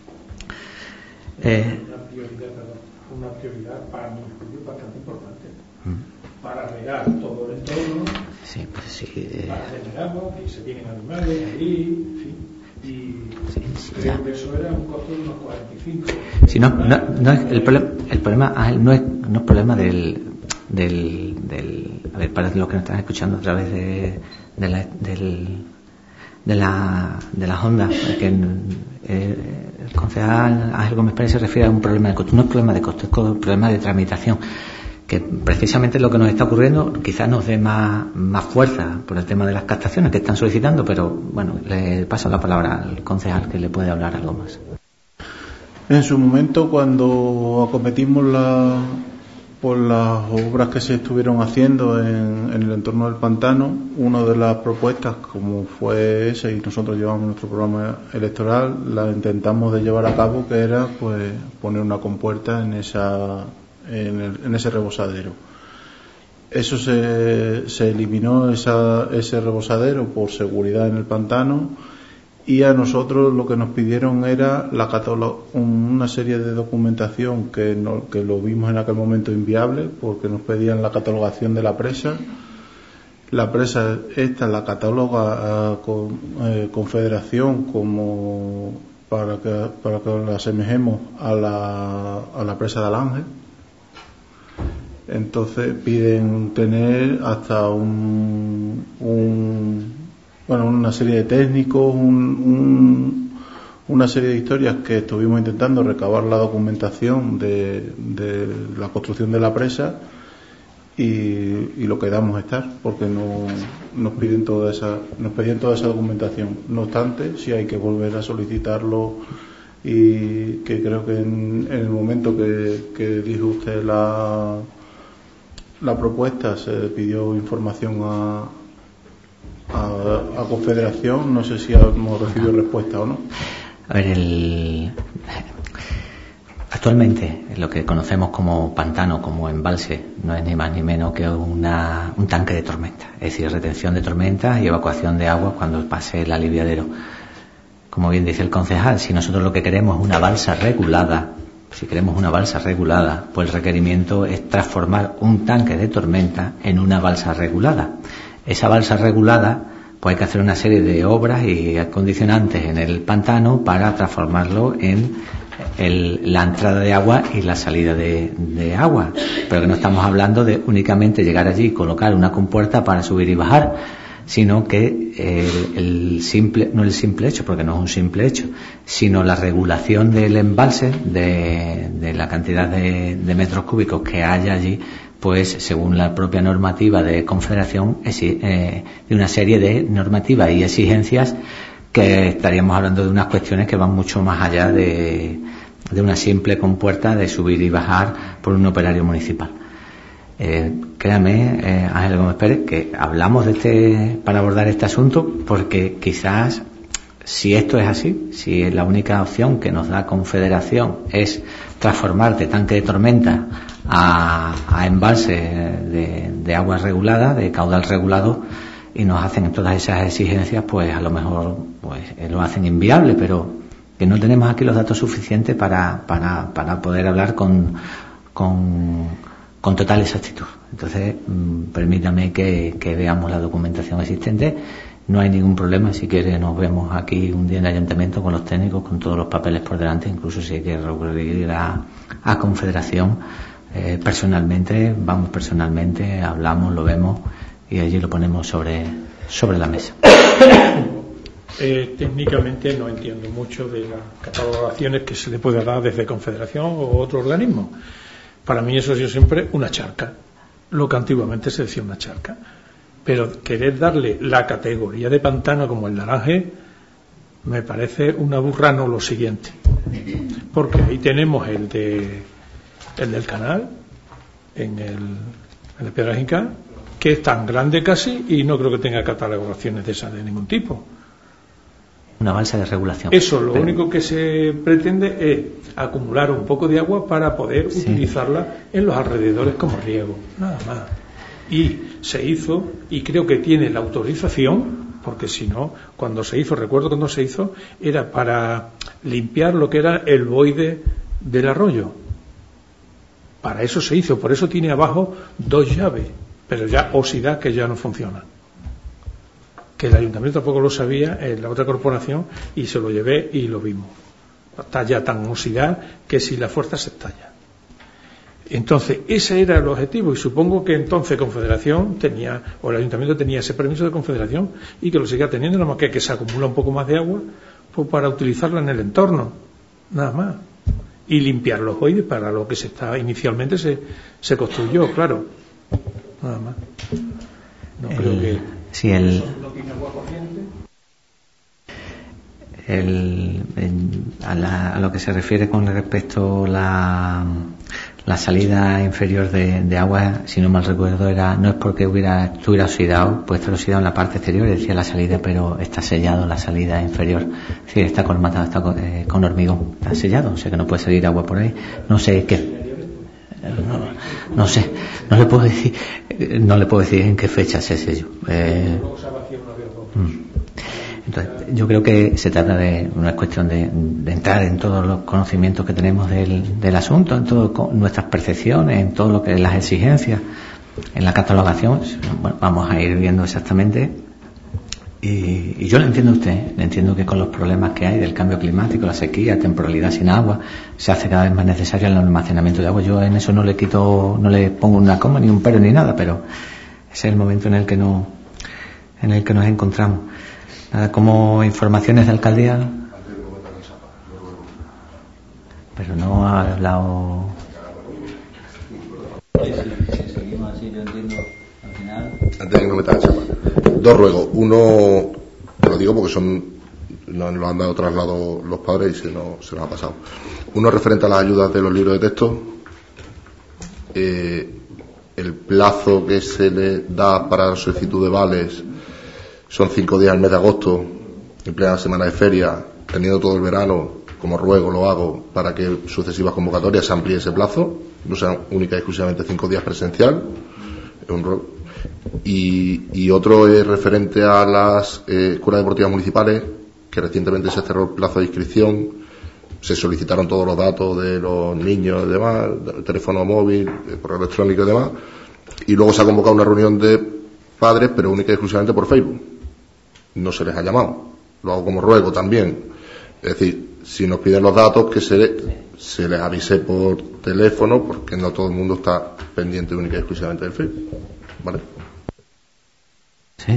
Eh,
una prioridad, perdón, una prioridad para mi estudio bastante importante. ¿Mm? Para regar todo el entorno,
sí, pues sí, eh,
para tener agua, que se tienen animales ahí, en fin. Y
sí, sí,
creo que eso era un costo de unos cuarenta y cinco.
Si no, no, no es el problema, el problema no es, no es problema del, del, del, a ver, para los que nos están escuchando a través de, de la, del, de la, de las ondas, que eh, el concejal Ángel Gómez Pérez se refiere a un problema de costo. No es problema de costo, es un problema de tramitación, que precisamente lo que nos está ocurriendo quizás nos dé más, más fuerza por el tema de las captaciones que están solicitando, pero bueno, le paso la palabra al concejal que le puede hablar algo más.
En su momento, cuando acometimos la, por las obras que se estuvieron haciendo en, en el entorno del pantano, una de las propuestas, como fue esa, y nosotros llevamos nuestro programa electoral, la intentamos de llevar a cabo, que era pues poner una compuerta en esa En, el, en ese rebosadero. Eso se, se eliminó esa, ese rebosadero por seguridad en el pantano, y a nosotros lo que nos pidieron era la catalo- una serie de documentación que, no, que lo vimos en aquel momento inviable, porque nos pedían la catalogación de la presa. La presa esta la cataloga con eh, Confederación como para que, para que la asemejemos a la, a la presa de Alange. Entonces piden tener hasta un, un bueno una serie de técnicos, un, un, una serie de historias que estuvimos intentando recabar la documentación de, de la construcción de la presa, y, y lo quedamos estar porque no nos piden toda esa nos pedían toda esa documentación. No obstante, sí hay que volver a solicitarlo, y que creo que en, en el momento que, que dijo usted la la propuesta se pidió información a, a, a Confederación. No sé si hemos recibido respuesta o no.
A ver, el, actualmente lo que conocemos como pantano, como embalse, no es ni más ni menos que una, un tanque de tormenta, es decir, retención de tormentas y evacuación de agua cuando pase el aliviadero. Como bien dice el concejal, si nosotros lo que queremos es una balsa regulada, si queremos una balsa regulada, pues el requerimiento es transformar un tanque de tormenta en una balsa regulada. Esa balsa regulada, pues hay que hacer una serie de obras y acondicionantes en el pantano para transformarlo en el, la entrada de agua y la salida de, de agua. Pero que no estamos hablando de únicamente llegar allí y colocar una compuerta para subir y bajar, sino que el, el simple, no el simple hecho, porque no es un simple hecho, sino la regulación del embalse, de, de la cantidad de, de metros cúbicos que haya allí, pues según la propia normativa de Confederación, eh, de una serie de normativas y exigencias, que estaríamos hablando de unas cuestiones que van mucho más allá de, de una simple compuerta de subir y bajar por un operario municipal. Eh, créame, eh, Ángel Gómez Pérez, que hablamos de este para abordar este asunto porque quizás, si esto es así, si la única opción que nos da Confederación es transformar de tanque de tormenta a, a embalse de, de agua regulada, de caudal regulado, y nos hacen todas esas exigencias, pues a lo mejor pues eh, lo hacen inviable, pero que no tenemos aquí los datos suficientes para para, para poder hablar con con con total exactitud. Entonces, mmm, permítame que, que veamos la documentación existente. No hay ningún problema. Si quiere, nos vemos aquí un día en el ayuntamiento con los técnicos, con todos los papeles por delante. Incluso si hay que recurrir a, a Confederación, eh, personalmente, vamos personalmente, hablamos, lo vemos y allí lo ponemos sobre, sobre la mesa.
Eh, técnicamente no entiendo mucho de las catalogaciones que se le puede dar desde Confederación o otro organismo. Para mí eso ha sido siempre una charca. lo que antiguamente se decía una charca. Pero querer darle la categoría de pantano como el Naranje me parece una burrano lo siguiente, porque ahí tenemos el de el del canal en el, en el Piedra Jinca, que es tan grande casi y no creo que tenga catalogaciones de esas de ningún tipo.
Una balsa de regulación.
Eso, lo
Pero...
único que se pretende es acumular un poco de agua para poder sí. utilizarla en los alrededores como riego, nada más. Y se hizo, y creo que tiene la autorización, porque si no, cuando se hizo, recuerdo cuando se hizo, era para limpiar lo que era el boide del arroyo. Para eso se hizo, por eso tiene abajo dos llaves, pero ya oxidad que ya no funciona. Que el ayuntamiento tampoco lo sabía, en la otra corporación, y se lo llevé y lo vimos. Está ya tan oxidada que si la fuerza se estalla. Entonces, ese era el objetivo, y supongo que entonces Confederación tenía, o el ayuntamiento tenía ese permiso de Confederación, y que lo siga teniendo, nada más que, que se acumula un poco más de agua pues para utilizarla en el entorno, nada más. Y limpiar los boides para lo que se está inicialmente se, se construyó, claro. Nada más. No
el,
creo que.
Sí, el. El, el, a, la, a lo que se refiere con respecto a la, la salida inferior de, de agua, si no mal recuerdo, era no es porque hubiera estuviera oxidado, puede estar oxidado en la parte exterior, decía la salida, pero está sellado la salida inferior. Sí, está colmatado, está con, eh, con hormigón, está sellado, o sea que no puede salir agua por ahí. No sé qué. No, no sé, no le puedo decir, no le puedo decir en qué fecha se selló. Eh, Entonces, yo creo que se trata de una cuestión de, de entrar en todos los conocimientos que tenemos del, del asunto, en todas nuestras percepciones, en todo lo que es las exigencias, en la catalogación. Bueno, vamos a ir viendo exactamente. Y, y yo le entiendo a usted, le entiendo que con los problemas que hay del cambio climático, la sequía, temporalidad sin agua, se hace cada vez más necesario el almacenamiento de agua. Yo en eso no le quito, no le pongo una coma ni un pero ni nada, pero ese es el momento en el que no, en el que nos encontramos. Nada, como informaciones de alcaldía, pero no ha hablado.
Si seguimos así, yo entiendo al final.
Antes de que me metan chapa, dos ruegos. Uno, te lo digo porque son, nos lo han dado traslado los padres y se nos, se nos ha pasado. Uno referente a las ayudas de los libros de texto. Eh, el plazo que se le da para la solicitud de vales son cinco días al mes de agosto, en plena semana de feria, teniendo todo el verano, como ruego lo hago, para que sucesivas convocatorias se amplíe ese plazo, no sean única y exclusivamente cinco días presencial. Es un ruego. Y, y otro es referente a las eh, escuelas deportivas municipales, que recientemente se cerró el plazo de inscripción, se solicitaron todos los datos de los niños y demás, teléfono móvil, correo electrónico y demás, y luego se ha convocado una reunión de padres, pero única y exclusivamente por Facebook. No se les ha llamado, lo hago como ruego también. Es decir, si nos piden los datos, que se, se les avise por teléfono, porque no todo el mundo está pendiente única y exclusivamente del Facebook. ¿Vale?
Sí.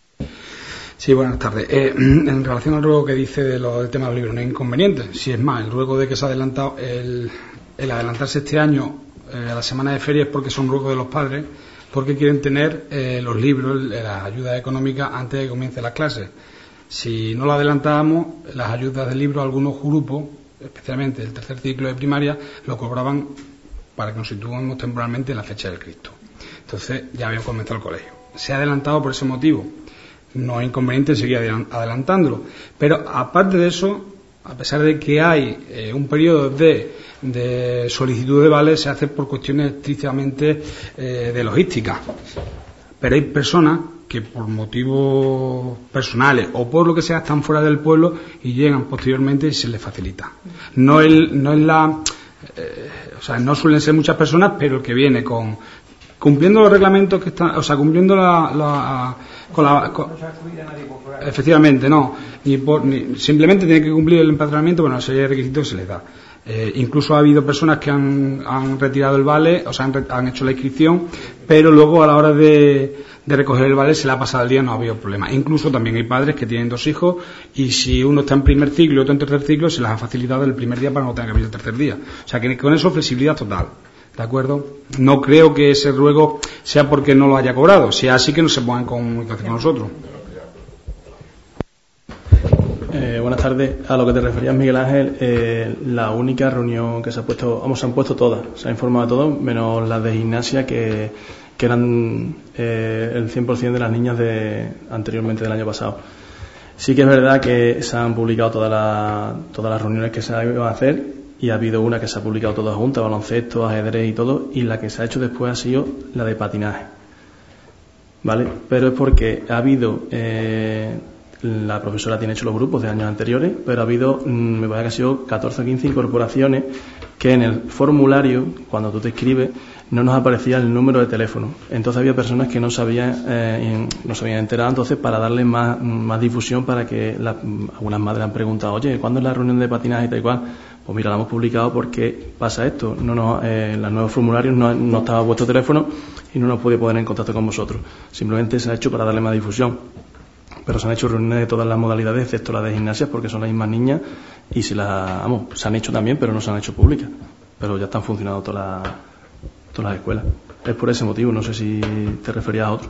Sí, buenas tardes. Eh, en relación al ruego que dice de lo, del tema de los libros, no hay inconveniente. Si es más, el ruego de que se ha adelantado, el, el adelantarse este año eh, a la semana de feria es porque son ruegos de los padres, porque quieren tener eh, los libros, las ayudas económicas antes de que comience las clases. Si no lo adelantábamos, las ayudas de libros, algunos grupos, especialmente el tercer ciclo de primaria, lo cobraban para que nos situemos temporalmente en la fecha del Cristo. Entonces ya habían comenzado el colegio. Se ha adelantado por ese motivo. No hay inconveniente en seguir adelantándolo. Pero aparte de eso, a pesar de que hay eh, un periodo de, de solicitud de vales, se hace por cuestiones estrictamente eh, de logística. Pero hay personas que por motivos personales o por lo que sea están fuera del pueblo y llegan posteriormente y se les facilita. No es, no es la, eh, o sea, no suelen ser muchas personas, pero el que viene con cumpliendo los reglamentos que están, o sea, cumpliendo la, la con la con, efectivamente no, ni, por, ni simplemente tiene que cumplir el empadronamiento, bueno, ese requisito que se les da. Eh, incluso ha habido personas que han, han retirado el vale, o sea, han, han hecho la inscripción, pero luego a la hora de, de recoger el vale se le ha pasado el día, no ha habido problema. Incluso también hay padres que tienen dos hijos y si uno está en primer ciclo y otro en tercer ciclo, se les ha facilitado el primer día para no tener que venir el tercer día. O sea, que con eso flexibilidad total. ¿De acuerdo? No creo que ese ruego sea porque no lo haya cobrado, sea así que no se pongan en comunicación con nosotros.
Eh, buenas tardes. A lo que te referías, Miguel Ángel, eh, la única reunión que se ha puesto, vamos, se han puesto todas, se ha informado a todos, menos las de gimnasia, que, que eran eh, el cien por ciento de las niñas de anteriormente del año pasado. Sí que es verdad que se han publicado todas las, todas las reuniones que se iban a hacer, y ha habido una que se ha publicado todas juntas, baloncesto, ajedrez y todo, y la que se ha hecho después ha sido la de patinaje, ¿vale? Pero es porque ha habido, eh, la profesora tiene hecho los grupos de años anteriores, pero ha habido, me parece que ha sido catorce o quince incorporaciones que en el formulario, cuando tú te escribes, no nos aparecía el número de teléfono. Entonces había personas que no sabían, eh, no se habían enterado, entonces para darle más, más difusión, para que la, algunas madres han preguntado, oye, ¿cuándo es la reunión de patinaje y tal y cual? Pues mira, la hemos publicado porque pasa esto, no nos, eh, en los nuevos formularios no, no estaba vuestro teléfono y no nos podía poner en contacto con vosotros. Simplemente se ha hecho para darle más difusión. Pero se han hecho reuniones de todas las modalidades, excepto las de gimnasias, porque son las mismas niñas, y se las, vamos, se han hecho también, pero no se han hecho públicas. Pero ya están funcionando todas las, todas las escuelas. Es por ese motivo, no sé si te referías a otro.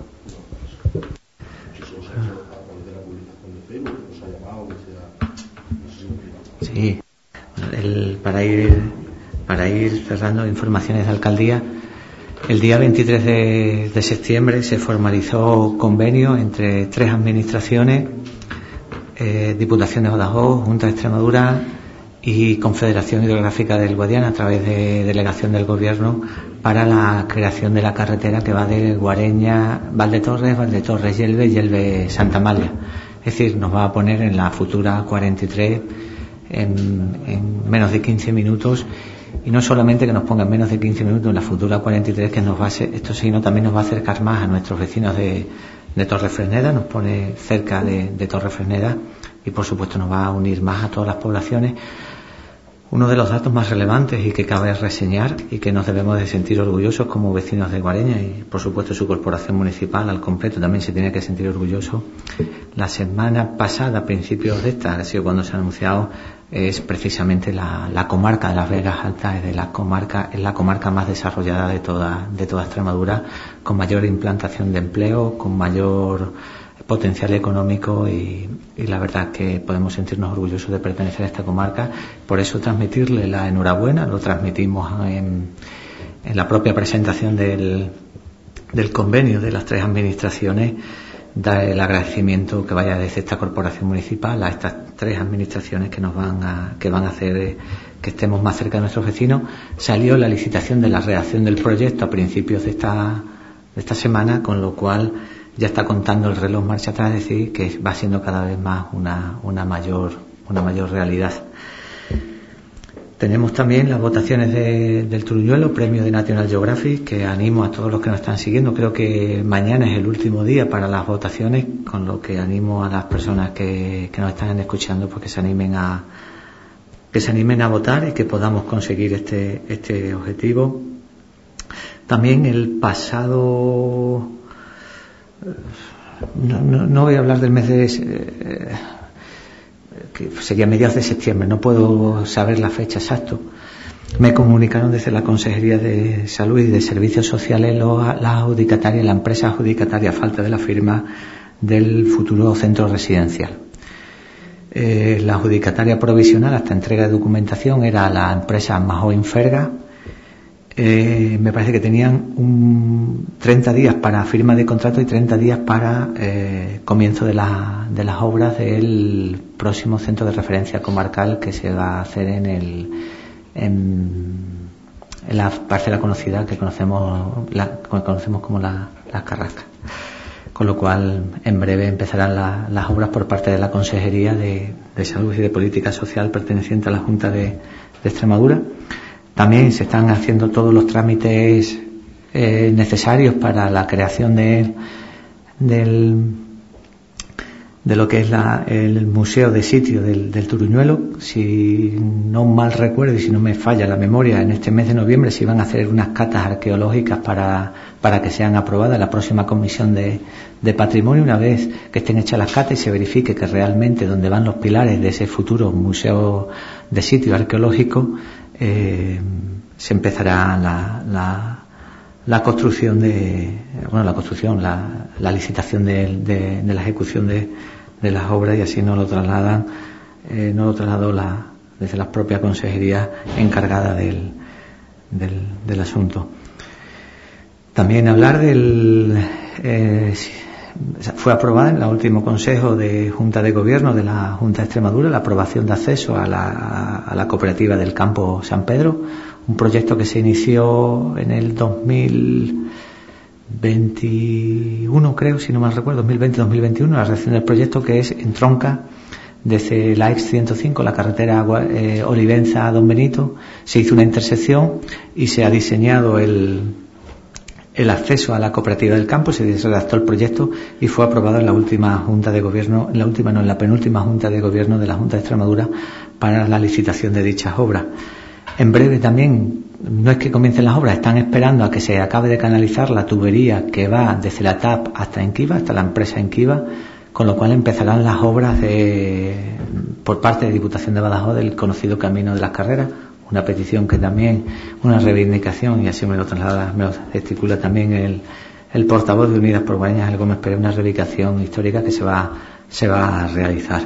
Sí, el, para ir para ir cerrando informaciones de alcaldía, el día veintitrés de, de septiembre se formalizó convenio entre tres administraciones, eh, Diputación de Badajoz, Junta de Extremadura y Confederación Hidrográfica del Guadiana, a través de delegación del Gobierno, para la creación de la carretera que va de Guareña, Valdetorres, Valdetorres, Yelve, Yelve, Santa Amalia. Es decir, nos va a poner en la futura cuarenta y tres en, en menos de quince minutos, y no solamente que nos ponga en menos de quince minutos en la futura cuarenta y tres, que nos va a ser, esto sino también nos va a acercar más a nuestros vecinos de, de Torrefresneda, nos pone cerca de, de Torrefresneda, y por supuesto nos va a unir más a todas las poblaciones. Uno de los datos más relevantes y que cabe reseñar y que nos debemos de sentir orgullosos como vecinos de Guareña, y por supuesto su corporación municipal al completo también se tiene que sentir orgulloso. La semana pasada, a principios de esta, ha sido cuando se ha anunciado, es precisamente la, la comarca de las Vegas Altas, es de la comarca, es la comarca más desarrollada de toda, de toda Extremadura, con mayor implantación de empleo, con mayor potencial económico, y, y la verdad que podemos sentirnos orgullosos de pertenecer a esta comarca. Por eso transmitirle la enhorabuena, lo transmitimos en, en la propia presentación del, del convenio de las tres administraciones, da el agradecimiento que vaya desde esta corporación municipal a estas tres administraciones que nos van a, que van a hacer que estemos más cerca de nuestros vecinos. Salió la licitación de la redacción del proyecto a principios de esta, de esta semana, con lo cual ya está contando el reloj marcha atrás, es decir, que va siendo cada vez más una, una mayor, una mayor realidad. Tenemos también las votaciones de, del Turuñuelo, premio de National Geographic, que animo a todos los que nos están siguiendo. Creo que mañana es el último día para las votaciones, con lo que animo a las personas que, que nos están escuchando, pues que se animen a que se animen a votar y que podamos conseguir este, este objetivo. También el pasado, no, no, no voy a hablar del mes de eh, que sería mediados de septiembre, no puedo saber la fecha exacta. Me comunicaron desde la Consejería de Salud y de Servicios Sociales los, la adjudicataria, la empresa adjudicataria, a falta de la firma del futuro centro residencial. Eh, la adjudicataria provisional hasta entrega de documentación era la empresa Majo Inferga. Eh, me parece que tenían un treinta días para firma de contrato y treinta días para eh, comienzo de, la, de las obras del próximo centro de referencia comarcal que se va a hacer en el en, en la parcela conocida que conocemos la, conocemos como la, la Carrasca, con lo cual en breve empezarán la, las obras por parte de la Consejería de, de Salud y de Política Social perteneciente a la Junta de, de Extremadura. También se están haciendo todos los trámites eh, necesarios para la creación de, del, de lo que es la, el museo de sitio del, del Turuñuelo. Si no mal recuerdo y si no me falla la memoria, en este mes de noviembre se iban a hacer unas catas arqueológicas para, para que sean aprobadas la próxima comisión de, de patrimonio. Una vez que estén hechas las catas y se verifique que realmente donde van los pilares de ese futuro museo de sitio arqueológico, Eh, se empezará la, la, la construcción de, bueno, la construcción, la, la licitación de, de, de la ejecución de, de las obras, y así nos lo trasladan, eh, nos lo trasladó la, desde las propias consejerías encargadas del, del, del asunto. También hablar del, eh, fue aprobada en el último Consejo de Junta de Gobierno de la Junta de Extremadura la aprobación de acceso a la, a la cooperativa del Campo San Pedro, un proyecto que se inició en el dos mil veintiuno, creo, si no mal recuerdo, dos mil veinte dos mil veintiuno, la redacción del proyecto, que es entronca desde la ex ciento cinco, la carretera eh, Olivenza a Don Benito. Se hizo una intersección y se ha diseñado el el acceso a la cooperativa del campo, se redactó el proyecto y fue aprobado en la última Junta de Gobierno, en la última no, en la penúltima Junta de Gobierno de la Junta de Extremadura para la licitación de dichas obras. En breve también, no es que comiencen las obras, están esperando a que se acabe de canalizar la tubería que va desde la T A P hasta Enquiva, hasta la empresa Enquiva, con lo cual empezarán las obras de, por parte de Diputación de Badajoz, del conocido Camino de las Carreras, una petición que también, una reivindicación, y así me lo traslada, me lo gesticula también el, el portavoz de Unidas por Guareñas, el Gómez Pérez, una reivindicación histórica que se va, se va a realizar.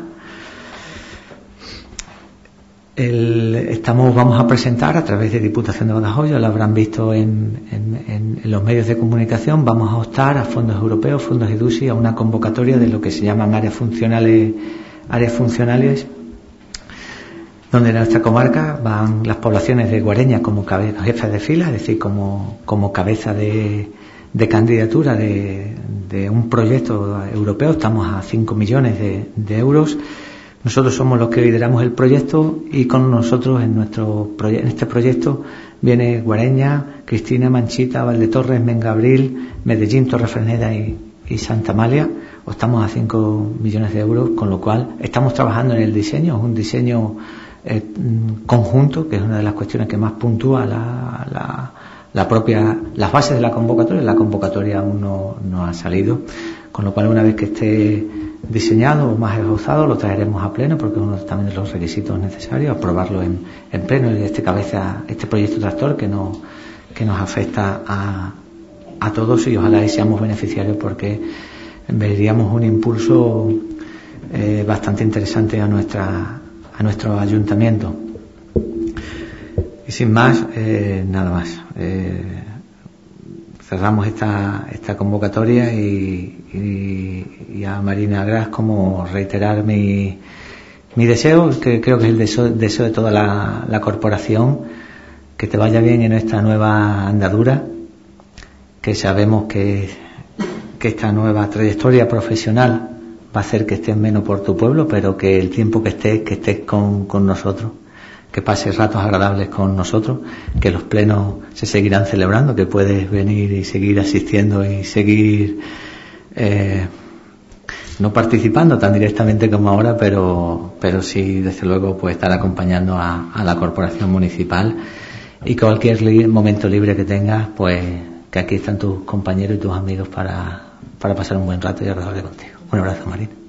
El, estamos, vamos a presentar a través de Diputación de Badajoz, ya lo habrán visto en, en, en los medios de comunicación, vamos a optar a fondos europeos, fondos EDUSI, a una convocatoria de lo que se llaman áreas funcionales, áreas funcionales, donde en nuestra comarca van las poblaciones de Guareña como cabeza, jefes de fila, es decir, como, como cabeza de, de candidatura de, de un proyecto europeo. Estamos a cinco millones de, de euros. Nosotros somos los que lideramos el proyecto, y con nosotros en nuestro proye- en este proyecto viene Guareña, Cristina, Manchita, Valdetorres, Mengabril, Medellín, Torrefreneda y, y Santa Amalia. Estamos a cinco millones de euros, con lo cual estamos trabajando en el diseño, es un diseño Eh, conjunto, que es una de las cuestiones que más puntúa la, la, la propia, las bases de la convocatoria. La convocatoria aún no, no ha salido, con lo cual una vez que esté diseñado o más esbozado lo traeremos a pleno, porque es uno también de los requisitos necesarios, aprobarlo en, en pleno, y este cabeza, este proyecto tractor que nos, que nos afecta a, a todos, y ojalá y seamos beneficiarios, porque veríamos un impulso eh, bastante interesante a nuestra a nuestro ayuntamiento. Y sin más, eh, nada más. Eh, cerramos esta esta convocatoria, y, y, y a Marina Gras como reiterar mi mi deseo, que creo que es el deseo, deseo de toda la, la corporación, que te vaya bien en esta nueva andadura, que sabemos que, que esta nueva trayectoria profesional va a hacer que estés menos por tu pueblo, pero que el tiempo que estés, que estés con, con nosotros, que pases ratos agradables con nosotros, que los plenos se seguirán celebrando, que puedes venir y seguir asistiendo y seguir eh, no participando tan directamente como ahora, pero pero sí, desde luego, pues estar acompañando a, a la corporación municipal, y cualquier li- momento libre que tengas, pues que aquí están tus compañeros y tus amigos para, para pasar un buen rato y agradable contigo. Un abrazo, Marina.